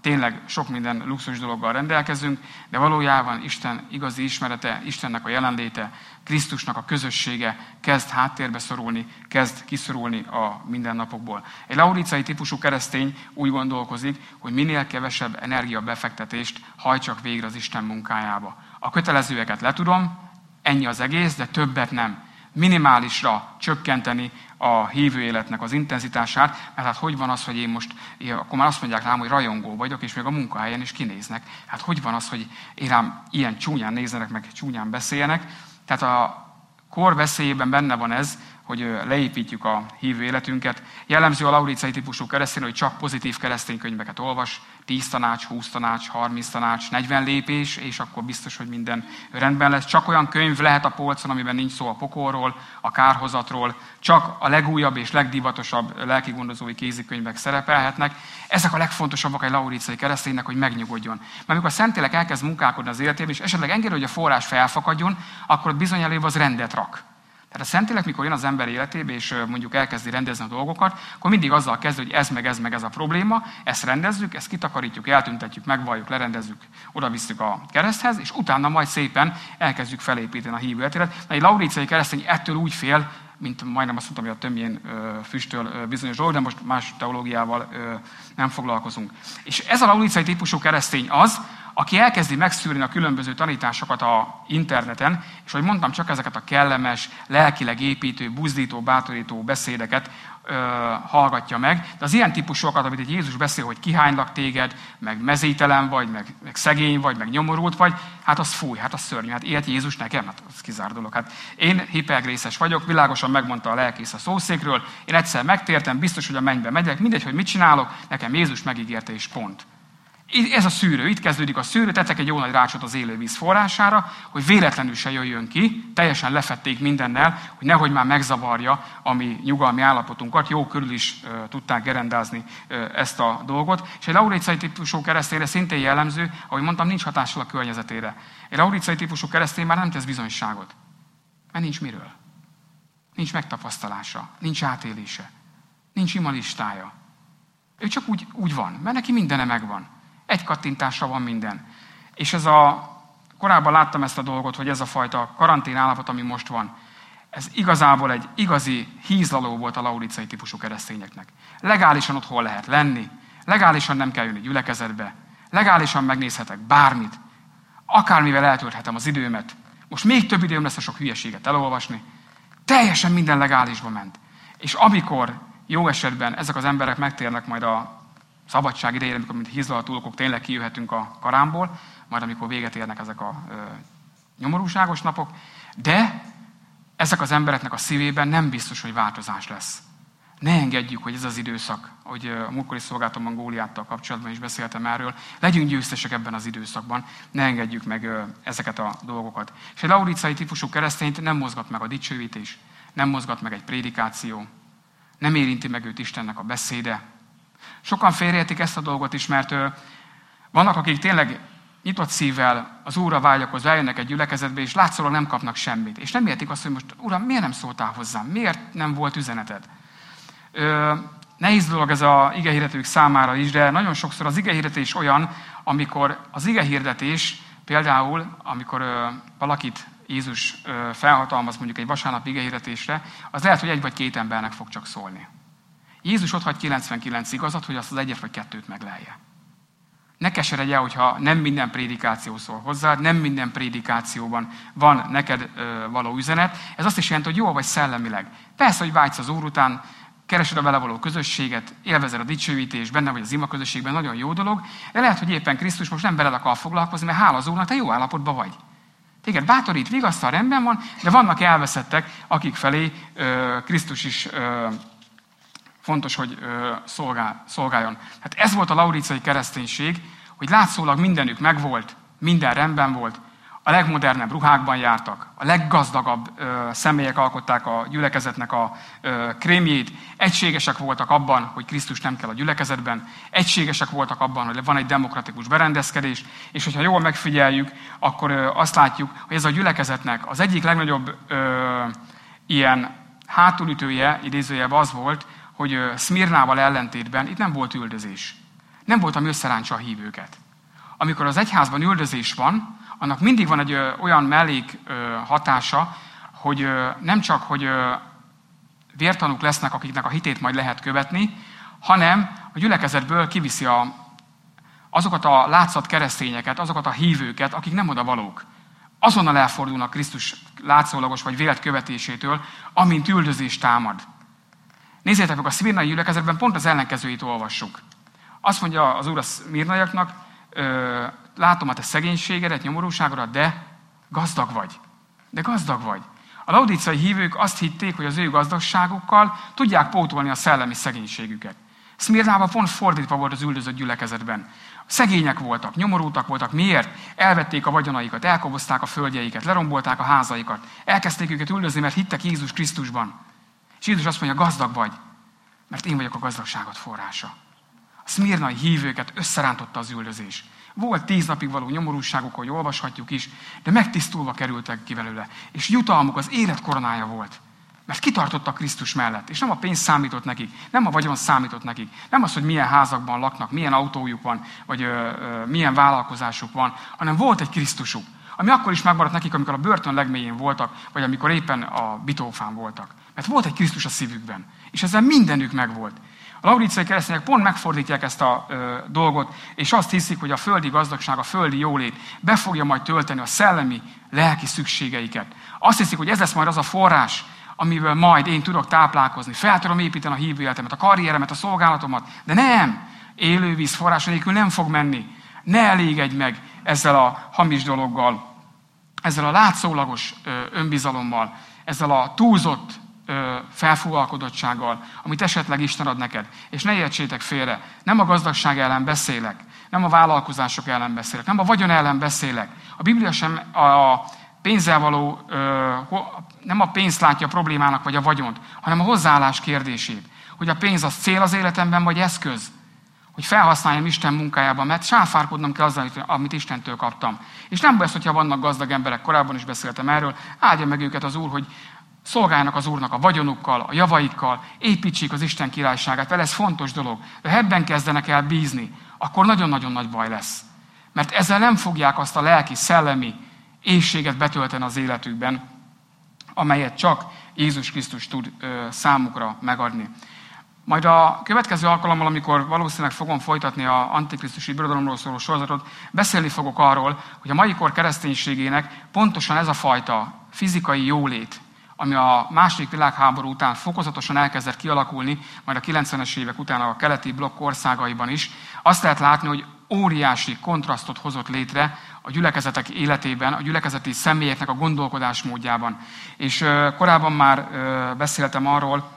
tényleg sok minden luxus dologgal rendelkezünk, de valójában Isten igazi ismerete, Istennek a jelenléte, Krisztusnak a közössége kezd háttérbe szorulni, kezd kiszorulni a mindennapokból. Egy lauricai típusú keresztény úgy gondolkozik, hogy minél kevesebb energiabefektetést hajtsak végre az Isten munkájába. A kötelezőeket letudom, ennyi az egész, de többet nem. Minimálisra csökkenteni a hívő életnek az intenzitását, mert hát hogy van az, hogy akkor már azt mondják rám, hogy rajongó vagyok, és még a munkahelyen is kinéznek. Hát hogy van az, hogy én rám ilyen csúnyán nézzenek, meg csúnyán beszéljenek. Tehát a kor veszélyében benne van ez, hogy leépítjük a hívő életünket. Jellemző a lauricai típusú keresztény, hogy csak pozitív keresztény könyveket olvas, 10 tanács, 20 tanács, 30 tanács, 40 lépés, és akkor biztos, hogy minden rendben lesz. Csak olyan könyv lehet a polcon, amiben nincs szó a pokolról, a kárhozatról, csak a legújabb és legdivatosabb lelkigondozói kézikönyvek szerepelhetnek. Ezek a legfontosabbak egy lauricai kereszténynek, hogy megnyugodjon. Mert amikor a Szentlélek elkezd munkálkodni az életében, és esetleg engedi, hogy a forrás felfakadjon, akkor ott bizony előbb az rendet rak. Tehát a Szentlélek, mikor jön az ember életébe, és mondjuk elkezdi rendezni a dolgokat, akkor mindig azzal kezd, hogy ez meg ez a probléma, ezt rendezzük, ezt kitakarítjuk, eltüntetjük, megvalljuk, lerendezzük, oda visszük a kereszthez, és utána majd szépen elkezdjük felépíteni a hívő életet. Egy lauricai keresztény ettől úgy fél, mint majdnem azt mondtam, hogy a tömjén füstöl bizonyos dolog, de most más teológiával nem foglalkozunk. És ez a lauricai típusú keresztény az, aki elkezdi megszűrni a különböző tanításokat a interneten, és ahogy mondtam, csak ezeket a kellemes, lelkileg építő, buzdító, bátorító beszédeket hallgatja meg. De az ilyen típusokat, amit egy Jézus beszél, hogy kihánylak téged, meg mezítelen vagy, meg szegény vagy, meg nyomorult vagy, hát az fúj, hát az szörnyű. Hát ilyet Jézus nekem? Hát az kizár dolog. Hát én hipergrészes vagyok, világosan megmondta a lelkész a szószékről, én egyszer megtértem, biztos, hogy a mennybe megyek, mindegy, hogy mit csinálok, nekem Jézus megígérte és pont. Ez a szűrő, itt kezdődik a szűrő, tettek egy jó nagy rácsot az élővíz forrására, hogy véletlenül se jöjjön ki, teljesen lefették mindennel, hogy nehogy már megzavarja a mi nyugalmi állapotunkat, jó körül is tudták gerendázni ezt a dolgot. És egy lauricai típusú keresztényre szintén jellemző, ahogy mondtam, nincs hatással a környezetére. Egy lauricai típusú keresztény már nem tesz bizonyságot, mert nincs miről. Nincs megtapasztalása, nincs átélése, nincs imalistája. Ő csak úgy van, mert neki mindene megvan. Egy kattintásra van minden. És korábban láttam ezt a dolgot, hogy ez a fajta karantén állapot, ami most van, ez igazából egy igazi hízlaló volt a lauricai típusú keresztényeknek. Legálisan otthon lehet lenni, legálisan nem kell jönni gyülekezetbe, legálisan megnézhetek bármit, akármivel eltölthetem az időmet. Most még több időm lesz a sok hülyeséget elolvasni. Teljesen minden legálisba ment. És amikor jó esetben ezek az emberek megtérnek majd a szabadság idejére, amikor mint hízlalatúlokok tényleg kijöhetünk a karámból, majd amikor véget érnek ezek a nyomorúságos napok, de ezek az embereknek a szívében nem biztos, hogy változás lesz. Ne engedjük, hogy ez az időszak, hogy a múltkori szolgálatomban Góliáttal kapcsolatban is beszéltem erről, legyünk győztesek ebben az időszakban, ne engedjük meg ezeket a dolgokat. És egy lauricai típusú keresztényt nem mozgat meg a dicsőítés, nem mozgat meg egy prédikáció, nem érinti meg őt Istennek a beszéde. Sokan félreértik ezt a dolgot is, mert vannak, akik tényleg nyitott szívvel az Úrra vágyakozva eljönnek egy gyülekezetbe, és látszólag nem kapnak semmit. És nem értik azt, hogy most, Uram, miért nem szóltál hozzám? Miért nem volt üzeneted? Nehéz dolog ez az igehirdetők számára is, de nagyon sokszor az igehirdetés olyan, amikor az igehirdetés, például amikor valakit Jézus felhatalmaz mondjuk egy vasárnap igehirdetésre, az lehet, hogy 1 vagy 2 embernek fog csak szólni. Jézus ott hagy 99 igazat, hogy azt az 1 vagy 2 meglelje. Ne keseredj el, hogyha nem minden prédikáció szól hozzád, nem minden prédikációban van neked való üzenet. Ez azt is jelenti, hogy jól vagy szellemileg. Persze, hogy vágysz az Úr után, keresed a vele való közösséget, élvezed a dicsőítést, benne vagy az ima közösségben, nagyon jó dolog, de lehet, hogy éppen Krisztus most nem veled akar foglalkozni, mert hála az Úrnak, te jó állapotban vagy. Téged bátorít, vigasztal, rendben van, de vannak elveszettek, akik felé Krisztus is fontos, hogy szolgáljon. Hát ez volt a lauricai kereszténység, hogy látszólag mindenük megvolt, minden rendben volt, a legmodernebb ruhákban jártak, a leggazdagabb személyek alkották a gyülekezetnek a krémjét, egységesek voltak abban, hogy Krisztus nem kell a gyülekezetben, egységesek voltak abban, hogy van egy demokratikus berendezkedés, és hogyha jól megfigyeljük, akkor azt látjuk, hogy ez a gyülekezetnek az egyik legnagyobb ilyen hátulütője, idézőjelben az volt, hogy Szmirnával ellentétben itt nem volt üldözés. Nem volt, ami összerántsa a hívőket. Amikor az egyházban üldözés van, annak mindig van egy olyan mellék hatása, hogy nem csak, hogy vértanúk lesznek, akiknek a hitét majd lehet követni, hanem a gyülekezetből kiviszi azokat a látszat keresztényeket, azokat a hívőket, akik nem oda valók. Azonnal elfordulnak Krisztus látszólagos vagy vélt követésétől, amint üldözés támad. Nézzétek meg, a szmirnai gyülekezetben pont az ellenkezőjét olvassuk. Azt mondja az Úr a szmirnaiaknak, látom a te szegénységedet, nyomorúságodat, de gazdag vagy. De gazdag vagy. A laodíceai hívők azt hitték, hogy az ő gazdagságukkal tudják pótolni a szellemi szegénységüket. Szmirnában pont fordítva volt az üldözött gyülekezetben. Szegények voltak, nyomorultak voltak. Miért? Elvették a vagyonaikat, elkobozták a földjeiket, lerombolták a házaikat. Elkezdték őket üldözni, mert hittek Jézus Krisztusban. És Jézus azt mondja, gazdag vagy, mert én vagyok a gazdagságot forrása. A szmirnai hívőket összerántotta az üldözés. Volt 10 napig való nyomorúságuk, ahogy olvashatjuk is, de megtisztulva kerültek ki belőle. És jutalmuk az élet koronája volt. Mert kitartottak Krisztus mellett. És nem a pénz számított nekik, nem a vagyon számított nekik, nem az, hogy milyen házakban laknak, milyen autójuk van, vagy milyen vállalkozásuk van, hanem volt egy Krisztusuk, ami akkor is megmaradt nekik, amikor a börtön legmélyén voltak, vagy amikor éppen a bitófán voltak. Mert volt egy Krisztus a szívükben. És ezzel mindenük megvolt. A laodíceai keresztények pont megfordítják ezt a dolgot, és azt hiszik, hogy a földi gazdagság, a földi jólét be fogja majd tölteni a szellemi, lelki szükségeiket. Azt hiszik, hogy ez lesz majd az a forrás, amiből majd én tudok táplálkozni. Fel tudom építeni a hívő életemet, a karrieremet, a szolgálatomat. De nem! Élővíz forrás nélkül nem fog menni. Ne elégedj meg ezzel a hamis dologgal, ezzel a látszólagos önbizalommal, ezzel a túlzott felfúvalkodottsággal, amit esetleg Isten ad neked. És ne értsétek félre, nem a gazdagság ellen beszélek, nem a vállalkozások ellen beszélek, nem a vagyon ellen beszélek. A Biblia sem a pénzzel való, nem a pénzt látja a problémának, vagy a vagyont, hanem a hozzáállás kérdését. Hogy a pénz az cél az életemben, vagy eszköz. Hogy felhasználjam Isten munkájában, mert sáfárkodnom kell azzal, amit Istentől kaptam. És nem baj, hogyha vannak gazdag emberek, korábban is beszéltem erről, áldja meg őket az Úr, hogy szolgáljanak az Úrnak a vagyonukkal, a javaikkal, építsék az Isten királyságát, vele ez fontos dolog. De ha ebben kezdenek el bízni, akkor nagyon-nagyon nagy baj lesz. Mert ezzel nem fogják azt a lelki, szellemi éhséget betölteni az életükben, amelyet csak Jézus Krisztus tud számukra megadni. Majd a következő alkalommal, amikor valószínűleg fogom folytatni az antikrisztusi birodalomról szóló sorozatot, beszélni fogok arról, hogy a mai kor kereszténységének pontosan ez a fajta fizikai jólét, ami a II. Világháború után fokozatosan elkezdett kialakulni, majd a 90-es évek után a keleti blokk országaiban is, azt lehet látni, hogy óriási kontrasztot hozott létre a gyülekezetek életében, a gyülekezeti személyeknek a gondolkodásmódjában. És korábban már beszéltem arról,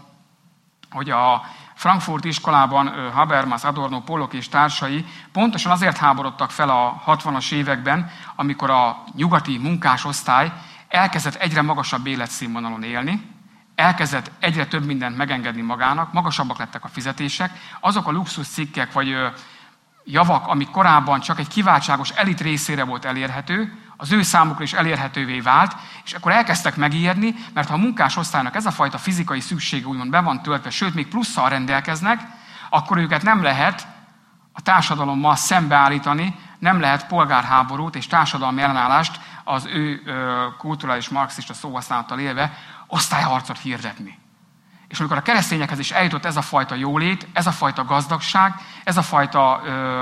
hogy a Frankfurt iskolában Habermas, Adorno, Pollock és társai pontosan azért háborodtak fel a 60-as években, amikor a nyugati munkásosztály elkezdett egyre magasabb életszínvonalon élni, elkezdett egyre több mindent megengedni magának, magasabbak lettek a fizetések, azok a luxuscikkek vagy javak, amik korábban csak egy kiváltságos elit részére volt elérhető, az ő számukra is elérhetővé vált, és akkor elkezdtek megijedni, mert ha a munkásosztálynak ez a fajta fizikai szüksége úgymond be van töltve, sőt, még plusszal rendelkeznek, akkor őket nem lehet a társadalommal szembeállítani, nem lehet polgárháborút és társadalmi ellenállást az ő kulturális marxista szóhasználattal élve osztályharcot hirdetni. És amikor a keresztényekhez is eljutott ez a fajta jólét, ez a fajta gazdagság, ez a fajta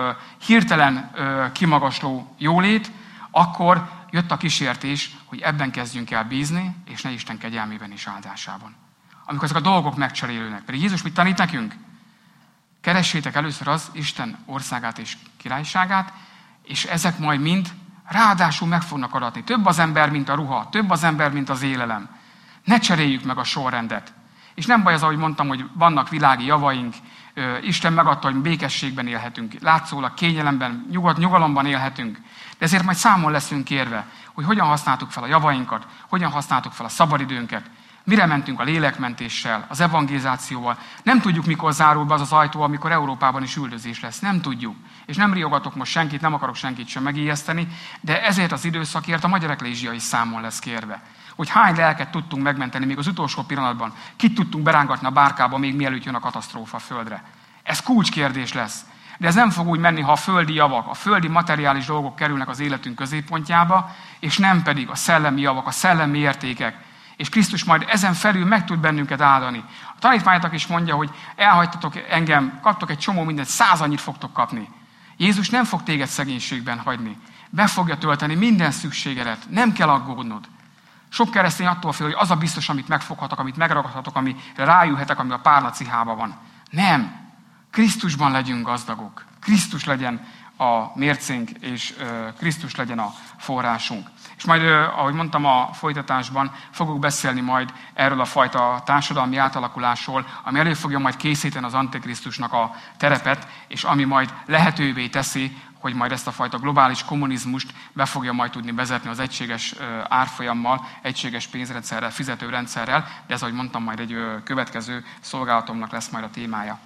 hirtelen kimagasló jólét, akkor jött a kísértés, hogy ebben kezdjünk el bízni, és ne Isten kegyelmében és áldásában. Amikor ezek a dolgok megcserélődnek. Pedig Jézus mit tanít nekünk? Keressétek először az Isten országát és királyságát, és ezek majd mind ráadásul meg fognak adatni. Több az ember, mint a ruha, több az ember, mint az élelem. Ne cseréljük meg a sorrendet. És nem baj az, ahogy mondtam, hogy vannak világi javaink, Isten megadta, hogy békességben élhetünk, látszólag kényelemben, nyugalomban élhetünk. De ezért majd számon leszünk kérve, hogy hogyan használtuk fel a javainkat, hogyan használtuk fel a szabadidőnket, mire mentünk a lélekmentéssel, az evangelizációval. Nem tudjuk, mikor zárul be az az ajtó, amikor Európában is üldözés lesz. Nem tudjuk. És nem riogatok most senkit, nem akarok senkit sem megijeszteni, de ezért az időszakért a Magyar Eklézsia is számon lesz kérve. Hogy hány lelket tudtunk megmenteni még az utolsó pillanatban, kit tudtunk berángatni a bárkába, még mielőtt jön a katasztrófa a földre. Ez kulcskérdés lesz. De ez nem fog úgy menni, ha a földi javak, a földi materiális dolgok kerülnek az életünk középpontjába, és nem pedig a szellemi javak, a szellemi értékek. És Krisztus majd ezen felül meg tud bennünket áldani. A tanítványoknak is mondja, hogy elhagytatok engem, kaptok egy csomó mindent, 100 annyit fogtok kapni. Jézus nem fog téged szegénységben hagyni. Be fogja tölteni minden szükségedet. Nem kell aggódnod. Sok keresztény attól fél, hogy az a biztos, amit megfoghatok, amit megragadhatok, amire ráülhetek, ami a párnacihában van. Nem. Krisztusban legyünk gazdagok. Krisztus legyen a mércénk, és Krisztus legyen a forrásunk. És majd, ahogy mondtam a folytatásban, fogok beszélni majd erről a fajta társadalmi átalakulásról, ami elő fogja majd készíteni az Antikrisztusnak a terepet, és ami majd lehetővé teszi, hogy majd ezt a fajta globális kommunizmust be fogja majd tudni vezetni az egységes árfolyammal, egységes pénzrendszerrel, fizetőrendszerrel, de ez, ahogy mondtam, majd egy következő szolgálatomnak lesz majd a témája.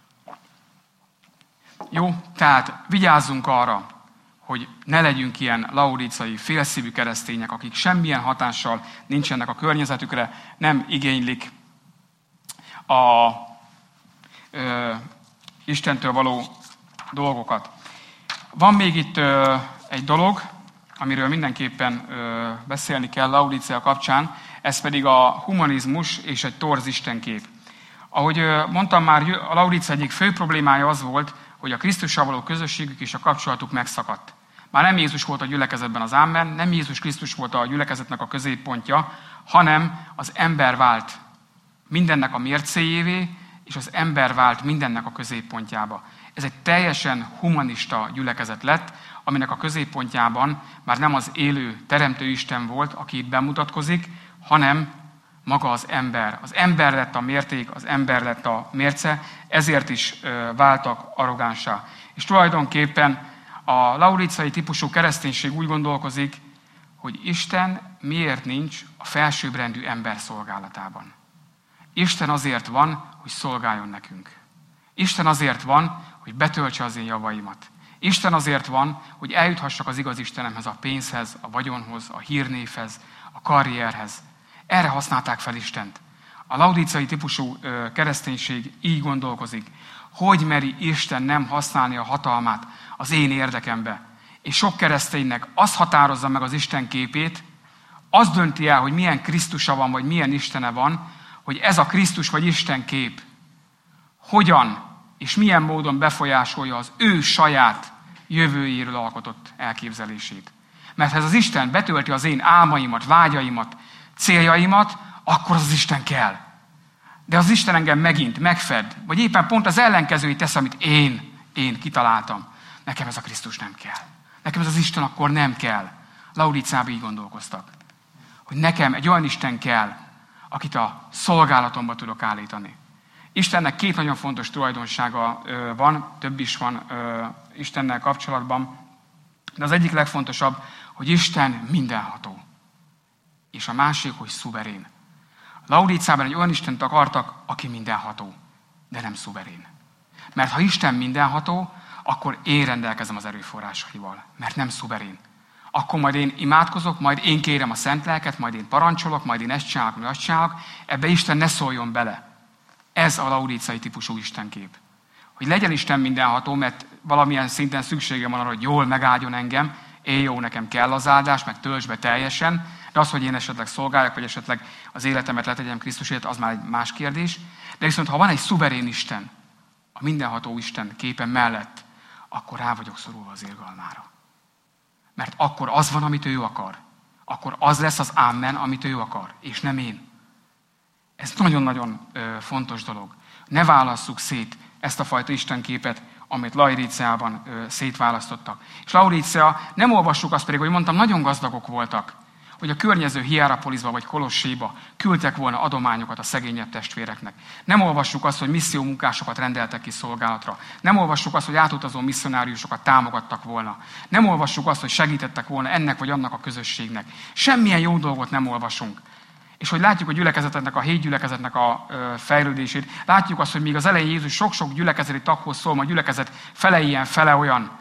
Jó, tehát vigyázzunk arra, hogy ne legyünk ilyen laodícai, félszívű keresztények, akik semmilyen hatással nincsenek a környezetükre, nem igénylik a Istentől való dolgokat. Van még itt egy dolog, amiről mindenképpen beszélni kell Laodicea kapcsán, ez pedig a humanizmus és egy torz istenkép. Ahogy mondtam már, a Laodicea egyik fő problémája az volt, hogy a Krisztussal való közösségük és a kapcsolatuk megszakadt. Már nem Jézus volt a gyülekezetben az ámen, nem Jézus Krisztus volt a gyülekezetnek a középpontja, hanem az ember vált mindennek a mércéjévé, és az ember vált mindennek a középpontjába. Ez egy teljesen humanista gyülekezet lett, aminek a középpontjában már nem az élő, teremtő Isten volt, aki itt bemutatkozik, hanem maga az ember. Az ember lett a mérték, az ember lett a mérce, ezért is váltak arrogánsá. És tulajdonképpen a laodicei típusú kereszténység úgy gondolkozik, hogy Isten miért nincs a felsőbbrendű ember szolgálatában. Isten azért van, hogy szolgáljon nekünk. Isten azért van, hogy betöltse az én javaimat. Isten azért van, hogy eljuthassak az igaz Istenemhez, a pénzhez, a vagyonhoz, a hírnévhez, a karrierhez. Erre használták fel Istent. A laodicei típusú kereszténység így gondolkozik. Hogy meri Isten nem használni a hatalmát az én érdekembe? És sok kereszténynek az határozza meg az Isten képét, az dönti el, hogy milyen Krisztusa van, vagy milyen Istene van, hogy ez a Krisztus vagy Isten kép hogyan és milyen módon befolyásolja az ő saját jövőjéről alkotott elképzelését. Mert ha ez az Isten betölti az én álmaimat, vágyaimat, céljaimat, akkor az Isten kell. De az Isten engem megint megfed, vagy éppen pont az ellenkezőit tesz, amit én kitaláltam. Nekem ez a Krisztus nem kell. Nekem ez az Isten akkor nem kell. Laodicában így gondolkoztak. Hogy nekem egy olyan Isten kell, akit a szolgálatomba tudok állítani. Istennek két nagyon fontos tulajdonsága van, több is van Istennel kapcsolatban, de az egyik legfontosabb, hogy Isten mindenható. És a másik, hogy szuverén. Laodicában egy olyan Istent akartak, aki mindenható, de nem szuverén. Mert ha Isten mindenható, akkor én rendelkezem az erőforrásaival, mert nem szuverén. Akkor majd én imádkozok, majd én kérem a szent lelket, majd én parancsolok, majd én ezt csinálok, majd azt csinálok, ebbe Isten ne szóljon bele. Ez a laodicei típusú istenkép. Hogy legyen Isten mindenható, mert valamilyen szinten szükségem van arra, hogy jól megáldjon engem, én jó, nekem kell az áldás, meg töltsd be teljesen, de az, hogy én esetleg szolgáljak, vagy esetleg az életemet letegyem Krisztusért, az már egy más kérdés. De viszont, ha van egy szuverén Isten, a mindenható Isten képe mellett, akkor rá vagyok szorulva az irgalmára. Mert akkor az van, amit ő akar. Akkor az lesz az ámen, amit ő akar, és nem én. Ez nagyon-nagyon fontos dolog. Ne válasszuk szét ezt a fajta istenképet, amit Laodiceában szétválasztottak. És Laodicea, nem olvassuk azt pedig, hogy mondtam, nagyon gazdagok voltak, hogy a környező Hierapolisba vagy Kolosséba küldtek volna adományokat a szegényebb testvéreknek. Nem olvassuk azt, hogy missziómunkásokat rendeltek ki szolgálatra. Nem olvassuk azt, hogy átutazó misszionáriusokat támogattak volna. Nem olvassuk azt, hogy segítettek volna ennek vagy annak a közösségnek. Semmilyen jó dolgot nem olvasunk. És hogy látjuk a gyülekezeteknek, a 7 gyülekezetnek a fejlődését, látjuk azt, hogy még az elején Jézus sok-sok gyülekezeti taghoz szól, a gyülekezet fele ilyen, fele olyan.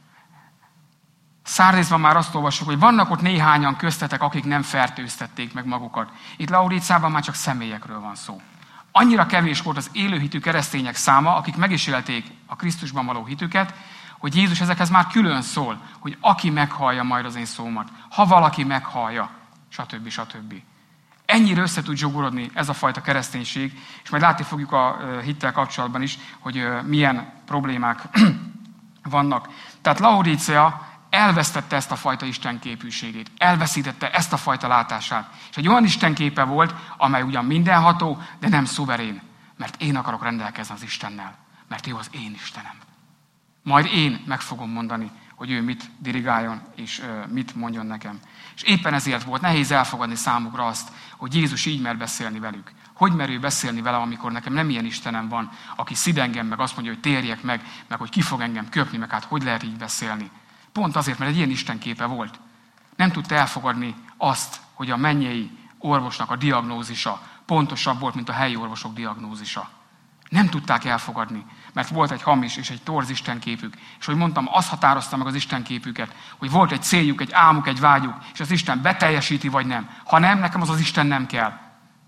Szárdészban már azt olvassuk, hogy vannak ott néhányan köztetek, akik nem fertőztették meg magukat. Itt Laodicában már csak személyekről van szó. Annyira kevés volt az élőhitű keresztények száma, akik meg is élték a Krisztusban való hitüket, hogy Jézus ezekhez már külön szól, hogy aki meghallja majd az én szómat, ha valaki meghallja, stb. Stb. Ennyire össze tud zsugorodni ez a fajta kereszténység, és majd látni fogjuk a hittel kapcsolatban is, hogy milyen problémák vannak. Tehát Laodícea elvesztette ezt a fajta istenképűségét, elveszítette ezt a fajta látását. És egy olyan istenképe volt, amely ugyan mindenható, de nem szuverén. Mert én akarok rendelkezni az Istennel, mert ő az én Istenem. Majd én meg fogom mondani, hogy ő mit dirigáljon, és mit mondjon nekem. És éppen ezért volt nehéz elfogadni számukra azt, hogy Jézus így mer beszélni velük. Hogy mer ő beszélni velem, amikor nekem nem ilyen Istenem van, aki szid engem, meg azt mondja, hogy térjek meg hogy ki fog engem köpni, meg hát hogy lehet így beszélni. Pont azért, mert egy ilyen istenképe volt. Nem tudta elfogadni azt, hogy a mennyei orvosnak a diagnózisa pontosabb volt, mint a helyi orvosok diagnózisa. Nem tudták elfogadni, mert volt egy hamis és egy torz istenképük. És hogy mondtam, az határozta meg az istenképüket, hogy volt egy céljuk, egy álmuk, egy vágyuk, és az Isten beteljesíti vagy nem. Ha nem, nekem az Isten nem kell.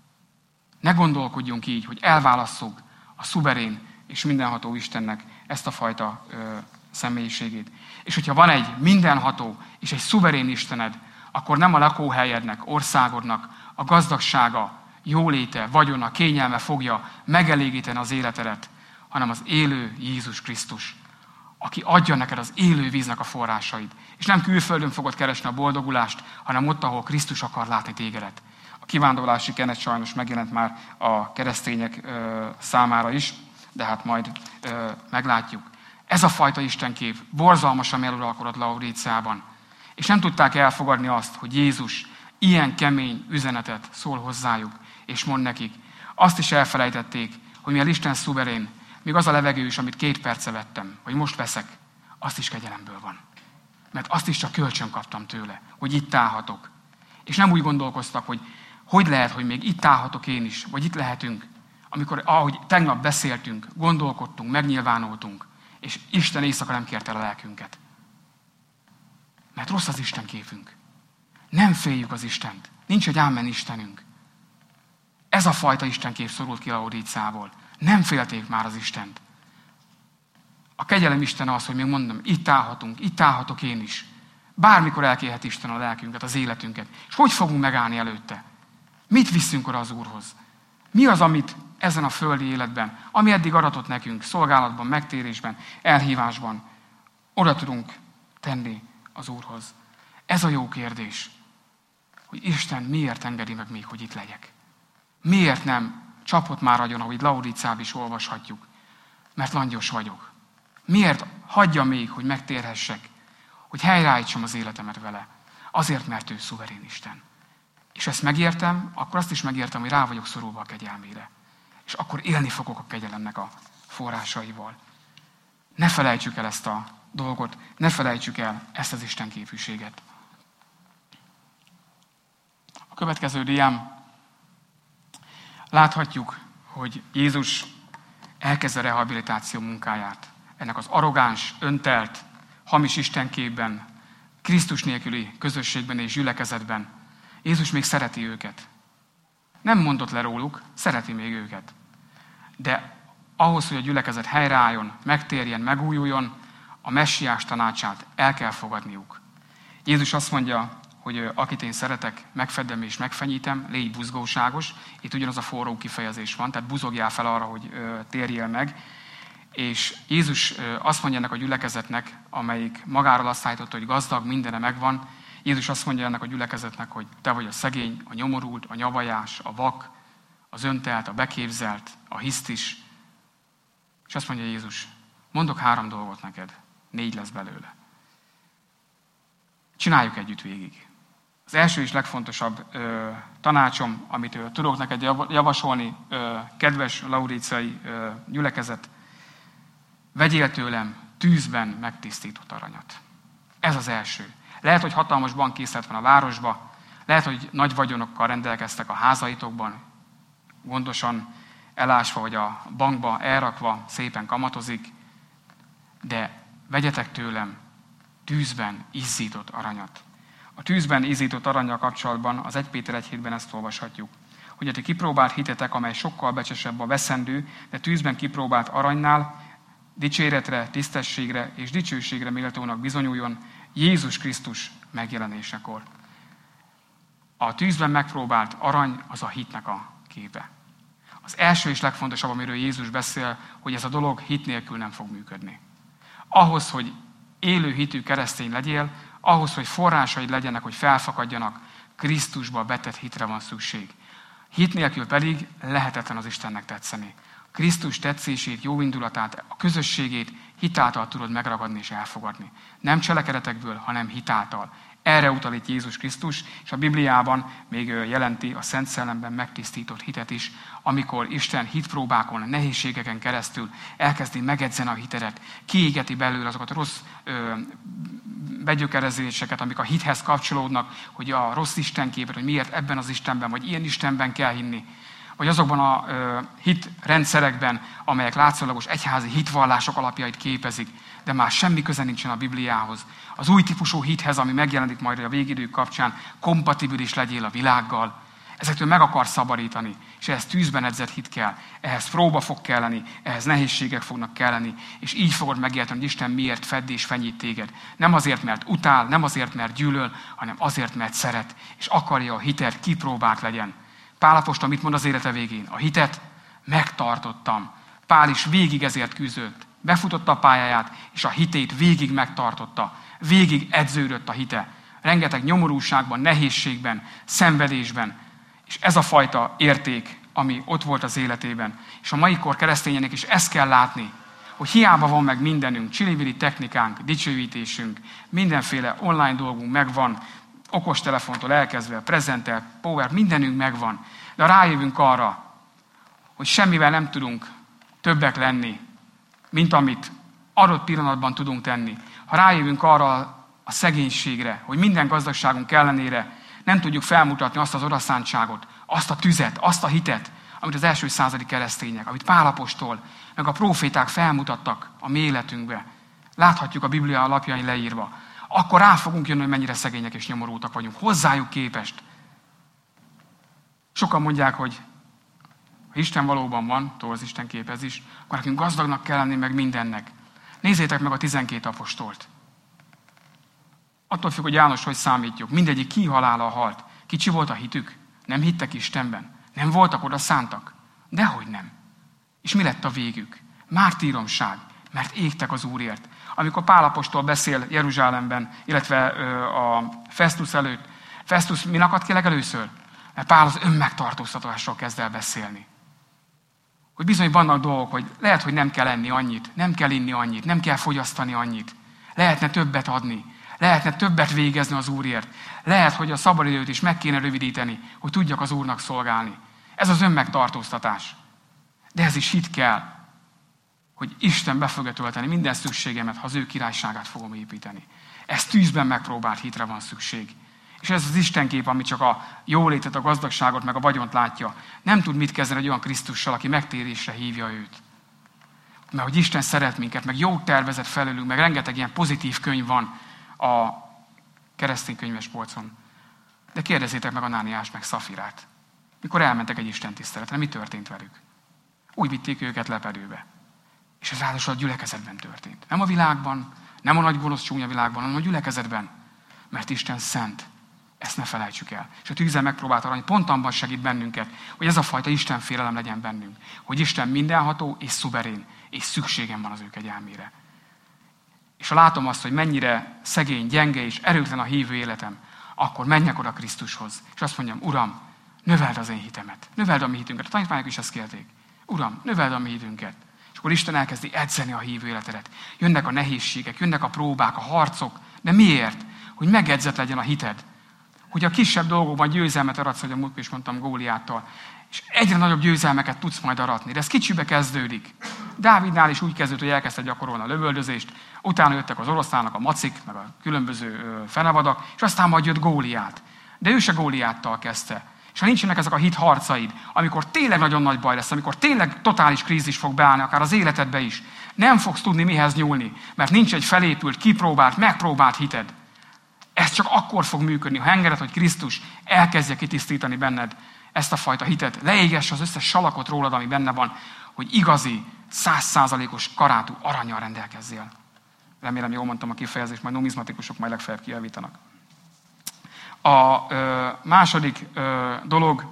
Ne gondolkodjunk így, hogy elválasszuk a szuverén és mindenható Istennek ezt a fajta személyiségét. És hogyha van egy mindenható és egy szuverén Istened, akkor nem a lakóhelyednek, országodnak a gazdagsága, jóléte, vagyona, kényelme fogja megelégíteni az életedet, hanem az élő Jézus Krisztus, aki adja neked az élő víznek a forrásait. És nem külföldön fogod keresni a boldogulást, hanem ott, ahol Krisztus akar látni tégedet. A kivándorlási kenet sajnos megjelent már a keresztények számára is, de hát majd meglátjuk. Ez a fajta istenkép borzalmasan eluralkodott Laodíceában. És nem tudták elfogadni azt, hogy Jézus ilyen kemény üzenetet szól hozzájuk, és mond nekik. Azt is elfelejtették, hogy mivel Isten szuverén, még az a levegő is, amit 2 perce vettem, vagy most veszek, azt is kegyelemből van. Mert azt is csak kölcsön kaptam tőle, hogy itt állhatok. És nem úgy gondolkoztak, hogy lehet, hogy még itt állhatok én is, vagy itt lehetünk, amikor, ahogy tegnap beszéltünk, gondolkodtunk, megnyilvánultunk, és Isten éjszaka nem kérte el a lelkünket. Mert rossz az Isten képünk. Nem féljük az Istent. Nincs egy ámen Istenünk. Ez a fajta istenkép szorult ki Laodíceából. Nem félték már az Istent. A kegyelem Isten az, hogy még mondom, itt állhatunk, itt állhatok én is. Bármikor elkérhet Isten a lelkünket, az életünket. És hogy fogunk megállni előtte? Mit viszünk oda az Úrhoz? Mi az, amit ezen a földi életben, ami eddig adatott nekünk, szolgálatban, megtérésben, elhívásban, oda tudunk tenni az Úrhoz? Ez a jó kérdés, hogy Isten miért engedi meg még, hogy itt legyek? Miért nem csapott már agyon, ahogy Laodíceában is olvashatjuk? Mert langyos vagyok. Miért hagyja még, hogy megtérhessek? Hogy helyreállítsam az életemet vele? Azért, mert ő szuverén Isten. És ezt megértem, akkor azt is megértem, hogy rá vagyok szorulva a kegyelmére. És akkor élni fogok a kegyelemnek a forrásaival. Ne felejtsük el ezt a dolgot, ne felejtsük el ezt az Isten képűséget. A következő diám láthatjuk, hogy Jézus elkezd a rehabilitáció munkáját. Ennek az arrogáns, öntelt, hamis istenképben, Krisztus nélküli közösségben és gyülekezetben Jézus még szereti őket. Nem mondott le róluk, szereti még őket. De ahhoz, hogy a gyülekezet helyreálljon, megtérjen, megújuljon, a messiás tanácsát el kell fogadniuk. Jézus azt mondja, hogy akit én szeretek, megfedem és megfenyítem, légy buzgóságos. Itt ugyanaz a forró kifejezés van, tehát buzogjál fel arra, hogy térjél meg. És Jézus azt mondja ennek a gyülekezetnek, amelyik magáról azt állította, hogy gazdag, mindene megvan. Jézus azt mondja ennek a gyülekezetnek, hogy te vagy a szegény, a nyomorult, a nyavajás, a vak, az öntelt, a beképzelt, a hisztis. És azt mondja Jézus, mondok 3 dolgot neked, 4 lesz belőle. Csináljuk együtt végig. Az első és legfontosabb tanácsom, amit tudok neked javasolni, kedves laodíceai gyülekezet, vegyél tőlem tűzben megtisztított aranyat. Ez az első. Lehet, hogy hatalmas bankkészlet van a városban, lehet, hogy nagy vagyonokkal rendelkeztek a házaitokban, gondosan elásva, vagy a bankba elrakva, szépen kamatozik, de vegyetek tőlem tűzben izzított aranyat. A tűzben izzított arannyal kapcsolatban az 1 Péter 1.7-ben ezt olvashatjuk, hogy a ti kipróbált hitetek, amely sokkal becsesebb a veszendő, de tűzben kipróbált aranynál, dicséretre, tisztességre és dicsőségre méltónak bizonyuljon Jézus Krisztus megjelenésekor. A tűzben megpróbált arany az a hitnek a képe. Az első és legfontosabb, amiről Jézus beszél, hogy ez a dolog hit nélkül nem fog működni. Ahhoz, hogy élő hitű keresztény legyél, ahhoz, hogy forrásaid legyenek, hogy felfakadjanak, Krisztusba betett hitre van szükség. Hit nélkül pedig lehetetlen az Istennek tetszeni. Krisztus tetszését, jó indulatát, a közösségét hitáltal tudod megragadni és elfogadni. Nem cselekedetekből, hanem hitáltal. Erre utal itt Jézus Krisztus, és a Bibliában még jelenti a Szent Szellemben megtisztított hitet is, amikor Isten hitpróbákon, nehézségeken keresztül elkezdi megedzeni a hitedet, kiégeti belőle azokat a rossz begyökerezéseket, amik a hithez kapcsolódnak, hogy a rossz istenképet, hogy miért ebben az Istenben, vagy ilyen Istenben kell hinni, vagy azokban a hitrendszerekben, amelyek látszólagos egyházi hitvallások alapjait képezik, de már semmi köze nincsen a Bibliához. Az új típusú hithez, ami megjelenik majd a végidők kapcsán, kompatibilis legyél a világgal. Ezektől meg akar szabadítani, és ehhez tűzben edzett hit kell, ehhez próba fog kelleni, ehhez nehézségek fognak kelleni, és így fogod megérteni, hogy Isten miért fedd és fenyít téged. Nem azért, mert utál, nem azért, mert gyűlöl, hanem azért, mert szeret, és akarja a hited kipróbált legyen. Pál apostol mit mond az élete végén? A hitet megtartottam. Pál is végig ezért küzdött. Befutotta a pályáját, és a hitét végig megtartotta. Végig edződött a hite. Rengeteg nyomorúságban, nehézségben, szenvedésben. És ez a fajta érték, ami ott volt az életében. És a mai kor keresztényének is ezt kell látni, hogy hiába van meg mindenünk, csili-vili technikánk, dicsőítésünk, mindenféle online dolgunk megvan, okostelefontól elkezdve, presenter, power, mindenünk megvan. De rájövünk arra, hogy semmivel nem tudunk többek lenni, mint amit adott pillanatban tudunk tenni. Ha rájövünk arra a szegénységre, hogy minden gazdagságunk ellenére nem tudjuk felmutatni azt az odaszántságot, azt a tüzet, azt a hitet, amit az első századi keresztények, amit Pál apostol, meg a próféták felmutattak a mi életünkbe. Láthatjuk a Biblia alapjain leírva. Akkor rá fogunk jönni, hogy mennyire szegények és nyomorultak vagyunk. Hozzájuk képest. Sokan mondják, hogy ha Isten valóban van, az Isten képez is, akkor nekünk gazdagnak kell lenni meg mindennek. Nézzétek meg a 12 apostolt. Attól függ, hogy János hogy számítjuk. Mindegyik kihalállal halt. Kicsi volt a hitük? Nem hittek Istenben? Nem voltak oda szántak? Dehogy nem. És mi lett a végük? Mártíromság, mert égtek az Úrért. Amikor Pál apostol beszél Jeruzsálemben, illetve a Festus előtt, Festus min akadt ki legelőször? Mert Pál az önmegtartóztatásról kezd el beszélni. Hogy bizony vannak dolgok, hogy lehet, hogy nem kell enni annyit, nem kell inni annyit, nem kell fogyasztani annyit. Lehetne többet adni, lehetne többet végezni az Úrért. Lehet, hogy a szabadidőt is meg kéne rövidíteni, hogy tudjak az Úrnak szolgálni. Ez az önmegtartóztatás. De ez is hit kell, hogy Isten be fogja tölteni minden szükségemet, ha az ő királyságát fogom építeni. Ez tűzben megpróbált hitre van szükség. És ez az Istenkép, ami csak a jólétet, a gazdagságot, meg a vagyont látja. Nem tud mit kezdeni egy olyan Krisztussal, aki megtérésre hívja őt. Mert hogy Isten szeret minket, meg jó tervezet felőlünk, meg rengeteg ilyen pozitív könyv van a keresztény könyves polcon. De kérdezzétek meg Anániást, meg Szafirát. Mikor elmentek egy Isten tiszteletre, mi történt velük? Úgy vitték őket lepedőbe. És ez ráadásul a gyülekezetben történt. Nem a világban, nem a nagy gonosz csúnya világban, hanem a gyülekezetben. Mert Isten szent. Ezt ne felejtsük el. És a tűzzel megpróbált arany pont abban segít bennünket, hogy ez a fajta Isten félelem legyen bennünk. Hogy Isten mindenható és szuverén, és szükségem van az ő kegyelmére. És ha látom azt, hogy mennyire szegény, gyenge és erőtlen a hívő életem, akkor menjek oda Krisztushoz. És azt mondjam, Uram, növeld az én hitemet. Növeld a mi hitünket. A tanítványok is ezt kérték. Uram, növeld a mi hitünket. És akkor Isten elkezdi edzeni a hívő életedet. Jönnek a nehézségek, jönnek a próbák, a harcok. De miért? Hogy megedzett legyen a hited. Hogy a kisebb dolgokban győzelmet aratsz, hogy a múltkor is mondtam Góliáttal. És egyre nagyobb győzelmeket tudsz majd aratni. De ez kicsibe kezdődik. Dávidnál is úgy kezdődött, hogy elkezdte gyakorolni a lövöldözést. Utána jöttek az oroszlánok, a macik, meg a különböző fenevadak, és aztán majd jött Góliát. De ő se Góliáttal kezdte. És ha nincsenek ezek a hit harcaid, amikor tényleg nagyon nagy baj lesz, amikor tényleg totális krízis fog beállni, akár az életedbe is, nem fogsz tudni mihez nyúlni, mert nincs egy felépült, kipróbált, megpróbált hited. Ez csak akkor fog működni, ha engeded, hogy Krisztus elkezdje kitisztítani benned ezt a fajta hitet, leégesse az összes salakot rólad, ami benne van, hogy igazi, 100%-os karátú arannyal rendelkezzél. Remélem, jól mondtam a kifejezést, majd numizmatikusok majd legfeljebb kijavítanak. A második dolog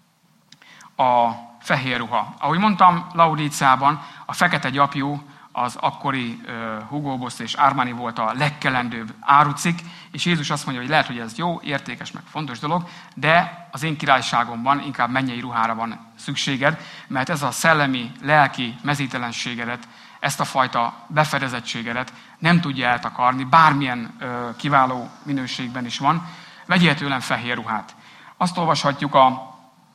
a fehér ruha. Ahogy mondtam, Laodíceában a fekete gyapjú az akkori Hugo Boss és Armani volt a legkelendőbb árucikk, és Jézus azt mondja, hogy lehet, hogy ez jó, értékes, meg fontos dolog, de az én királyságomban inkább mennyei ruhára van szükséged, mert ez a szellemi, lelki mezítelenségedet, ezt a fajta befedezettségedet nem tudja eltakarni, bármilyen kiváló minőségben is van. Vegyél tőlem fehér ruhát. Azt olvashatjuk a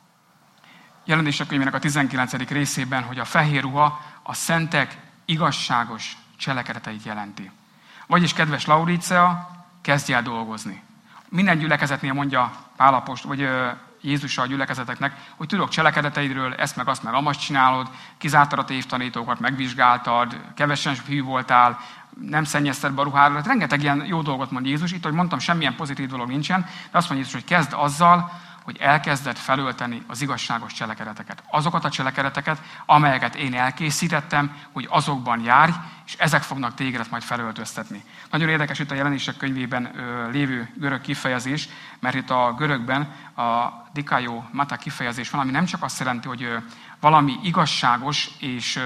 Jelenések könyvének a 19. részében, hogy a fehér ruha a szentek igazságos cselekedeteit jelenti. Vagyis, kedves Laodícea, kezdj el dolgozni. Minden gyülekezetnél mondja Pál apostol, vagy Jézus a gyülekezeteknek, hogy tudok cselekedeteidről, ezt meg azt meg amazt csinálod, kizártad a tévtanítókat, megvizsgáltad, kevesen hű voltál, nem szennyezted be a ruhádat. Rengeteg ilyen jó dolgot mond Jézus. Itt, hogy mondtam, semmilyen pozitív dolog nincsen, de azt mondja Jézus, hogy kezd azzal, hogy elkezded felölteni az igazságos cselekedeteket. Azokat a cselekedeteket, amelyeket én elkészítettem, hogy azokban járj, és ezek fognak tégedet majd felöltöztetni. Nagyon érdekes itt a Jelenések könyvében lévő görög kifejezés, mert itt a görögben a dikaio mata kifejezés van, ami nem csak azt jelenti, hogy valami igazságos és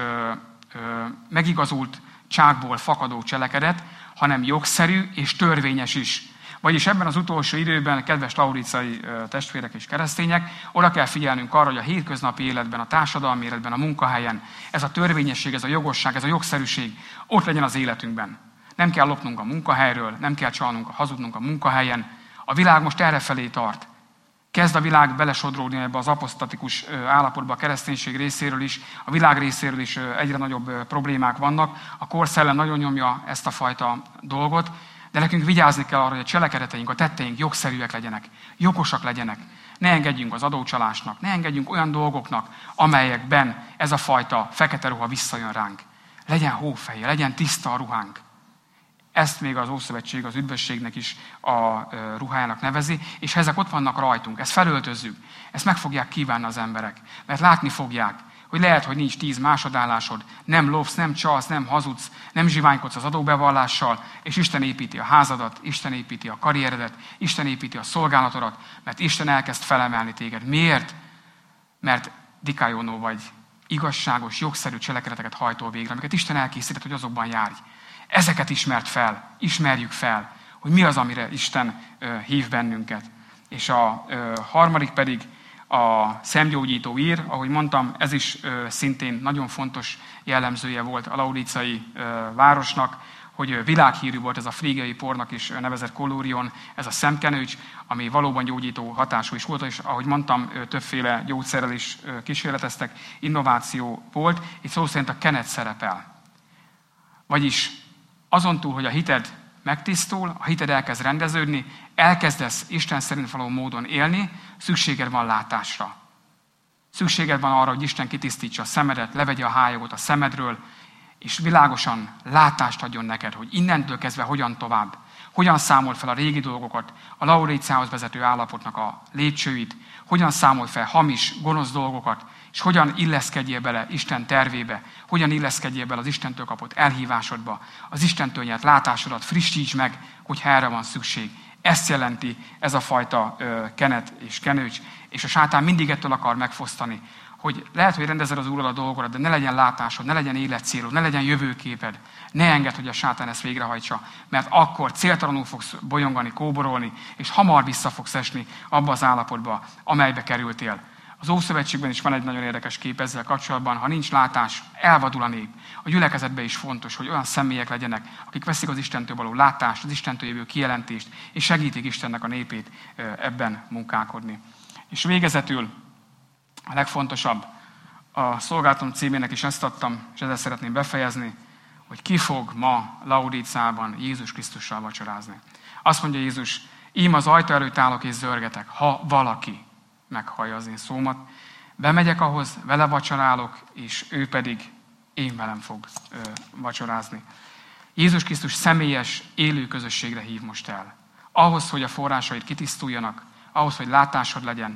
megigazult csákból fakadó cselekedet, hanem jogszerű és törvényes is. Vagyis ebben az utolsó időben, kedves laodíceai testvérek és keresztények, oda kell figyelnünk arra, hogy a hétköznapi életben, a társadalmi életben, a munkahelyen ez a törvényesség, ez a jogosság, ez a jogszerűség ott legyen az életünkben. Nem kell lopnunk a munkahelyről, nem kell csalnunk, hazudnunk a munkahelyen. A világ most errefelé tart. Kezd a világ belesodródni ebbe az apostatikus állapotba a kereszténység részéről is, a világ részéről is egyre nagyobb problémák vannak. A korszellem nagyon nyomja ezt a fajta dolgot, de nekünk vigyázni kell arra, hogy a cselekedeteink, a tetteink jogszerűek legyenek, jogosak legyenek. Ne engedjünk az adócsalásnak, ne engedjünk olyan dolgoknak, amelyekben ez a fajta fekete ruha visszajön ránk. Legyen hófeje, legyen tiszta a ruhánk. Ezt még az Ószövetség az üdvösségnek is a ruhájának nevezi, és ha ezek ott vannak rajtunk, ezt felöltözzük, ezt meg fogják kívánni az emberek, mert látni fogják, hogy lehet, hogy nincs 10 másodállásod, nem lopsz, nem csalsz, nem hazudsz, nem zsiványkodsz az adóbevallással, és Isten építi a házadat, Isten építi a karrieredet, Isten építi a szolgálatodat, mert Isten elkezd felemelni téged. Miért? Mert dikaionó vagy, igazságos, jogszerű cselekedeteket hajtol végre, amiket Isten elkészített, hogy azokban járj. Ezeket ismerjük fel, hogy mi az, amire Isten hív bennünket. És a harmadik pedig a szemgyógyító ír, ahogy mondtam, ez is szintén nagyon fontos jellemzője volt a laodíceai városnak, hogy világhírű volt ez a frígiai pornak is nevezett kollúrion, ez a szemkenőcs, ami valóban gyógyító hatású is volt, és ahogy mondtam, többféle gyógyszerrel is kísérleteztek, innováció volt, itt szó szerint a kenet szerepel. Vagyis azon túl, hogy a hited megtisztul, a hited elkezd rendeződni, elkezdesz Isten szerint való módon élni, szükséged van látásra. Szükséged van arra, hogy Isten kitisztítsa a szemedet, levegye a hályagot a szemedről, és világosan látást adjon neked, hogy innentől kezdve hogyan tovább. Hogyan számold fel a régi dolgokat, a Laodíceához vezető állapotnak a lépcsőit, hogyan számold fel hamis, gonosz dolgokat, és hogyan illeszkedjél bele Isten tervébe, hogyan illeszkedjél bele az Istentől kapott elhívásodba, az Istentől nyert látásodat frissíts meg, hogyha erre van szükség. Ezt jelenti ez a fajta kenet és kenőcs, és a sátán mindig ettől akar megfosztani, hogy lehet, hogy rendezed az Úrral a dolgokat, de ne legyen látásod, ne legyen életcélod, ne legyen jövőképed. Ne engedd, hogy a sátán ezt végrehajtsa, mert akkor céltalanul fogsz bolyongani, kóborolni, és hamar vissza fogsz esni abba az állapotba, amelybe kerültél. Az Ószövetségben is van egy nagyon érdekes kép ezzel kapcsolatban, ha nincs látás, elvadul a nép. A gyülekezetben is fontos, hogy olyan személyek legyenek, akik veszik az Istentől való látást, az Istentől jövő kijelentést, és segítik Istennek a népét ebben munkálkodni. És végezetül a legfontosabb, a szolgálatom címének is ezt adtam, és ezzel szeretném befejezni, hogy ki fog ma Laodíceában Jézus Krisztussal vacsorázni. Azt mondja Jézus, ím az ajtó előtt állok és zörgetek, ha valaki meghallja az én szómat. Bemegyek ahhoz, vele vacsorálok, és ő pedig én velem fog vacsorázni. Jézus Krisztus személyes, élő közösségre hív most el. Ahhoz, hogy a forrásaid kitisztuljanak, ahhoz, hogy látásod legyen,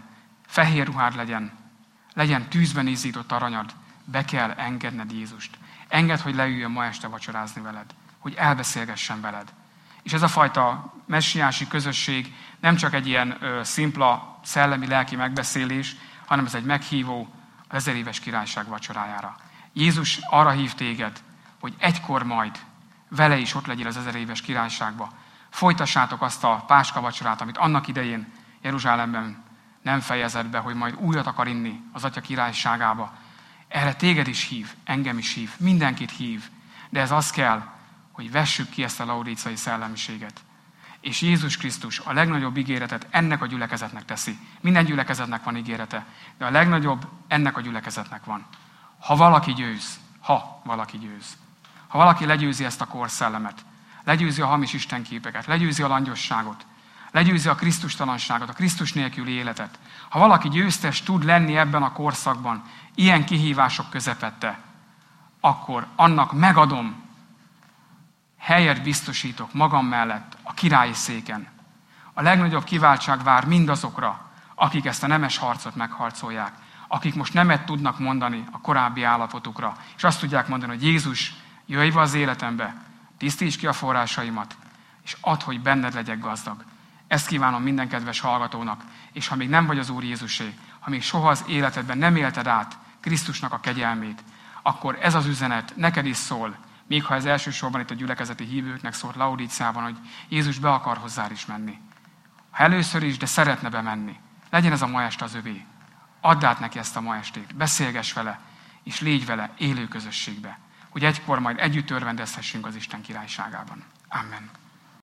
fehér ruhád legyen tűzben izzított aranyad, be kell engedned Jézust. Engedd, hogy leüljön ma este vacsorázni veled, hogy elbeszélgessen veled. És ez a fajta messiási közösség nem csak egy ilyen szimpla szellemi, lelki megbeszélés, hanem ez egy meghívó az 1000 éves királyság vacsorájára. Jézus arra hív téged, hogy egykor majd vele is ott legyél az 1000 éves királyságba. Folytassátok azt a páska vacsorát, amit annak idején Jeruzsálemben nem fejezett be, hogy majd újat akar inni az Atya királyságába. Erre téged is hív, engem is hív, mindenkit hív. De ez az kell, hogy vessük ki ezt a laudíciai szellemiséget. És Jézus Krisztus a legnagyobb ígéretet ennek a gyülekezetnek teszi. Minden gyülekezetnek van ígérete, de a legnagyobb ennek a gyülekezetnek van. Ha valaki győz, ha valaki legyőzi ezt a korszellemet, legyőzi a hamis istenképeket, legyőzi a langyosságot, legyőzi a krisztustalanságot, a Krisztus nélküli életet. Ha valaki győztes tud lenni ebben a korszakban, ilyen kihívások közepette, akkor annak megadom, helyet biztosítok magam mellett a királyi széken. A legnagyobb kiváltság vár mindazokra, akik ezt a nemes harcot megharcolják, akik most nemet tudnak mondani a korábbi állapotukra, és azt tudják mondani, hogy Jézus, jöjj be az életembe, tisztíts ki a forrásaimat, és add, hogy benned legyek gazdag. Ezt kívánom minden kedves hallgatónak, és ha még nem vagy az Úr Jézusé, ha még soha az életedben nem élted át Krisztusnak a kegyelmét, akkor ez az üzenet neked is szól, még ha ez elsősorban itt a gyülekezeti hívőknek szólt Laudíciában, hogy Jézus be akar hozzá is menni. Ha először is, de szeretne bemenni, legyen ez a ma este az övé. Add át neki ezt a ma estét, beszélgess vele, és légy vele élő közösségbe, hogy egykor majd együtt örvendezhessünk az Isten királyságában. Amen.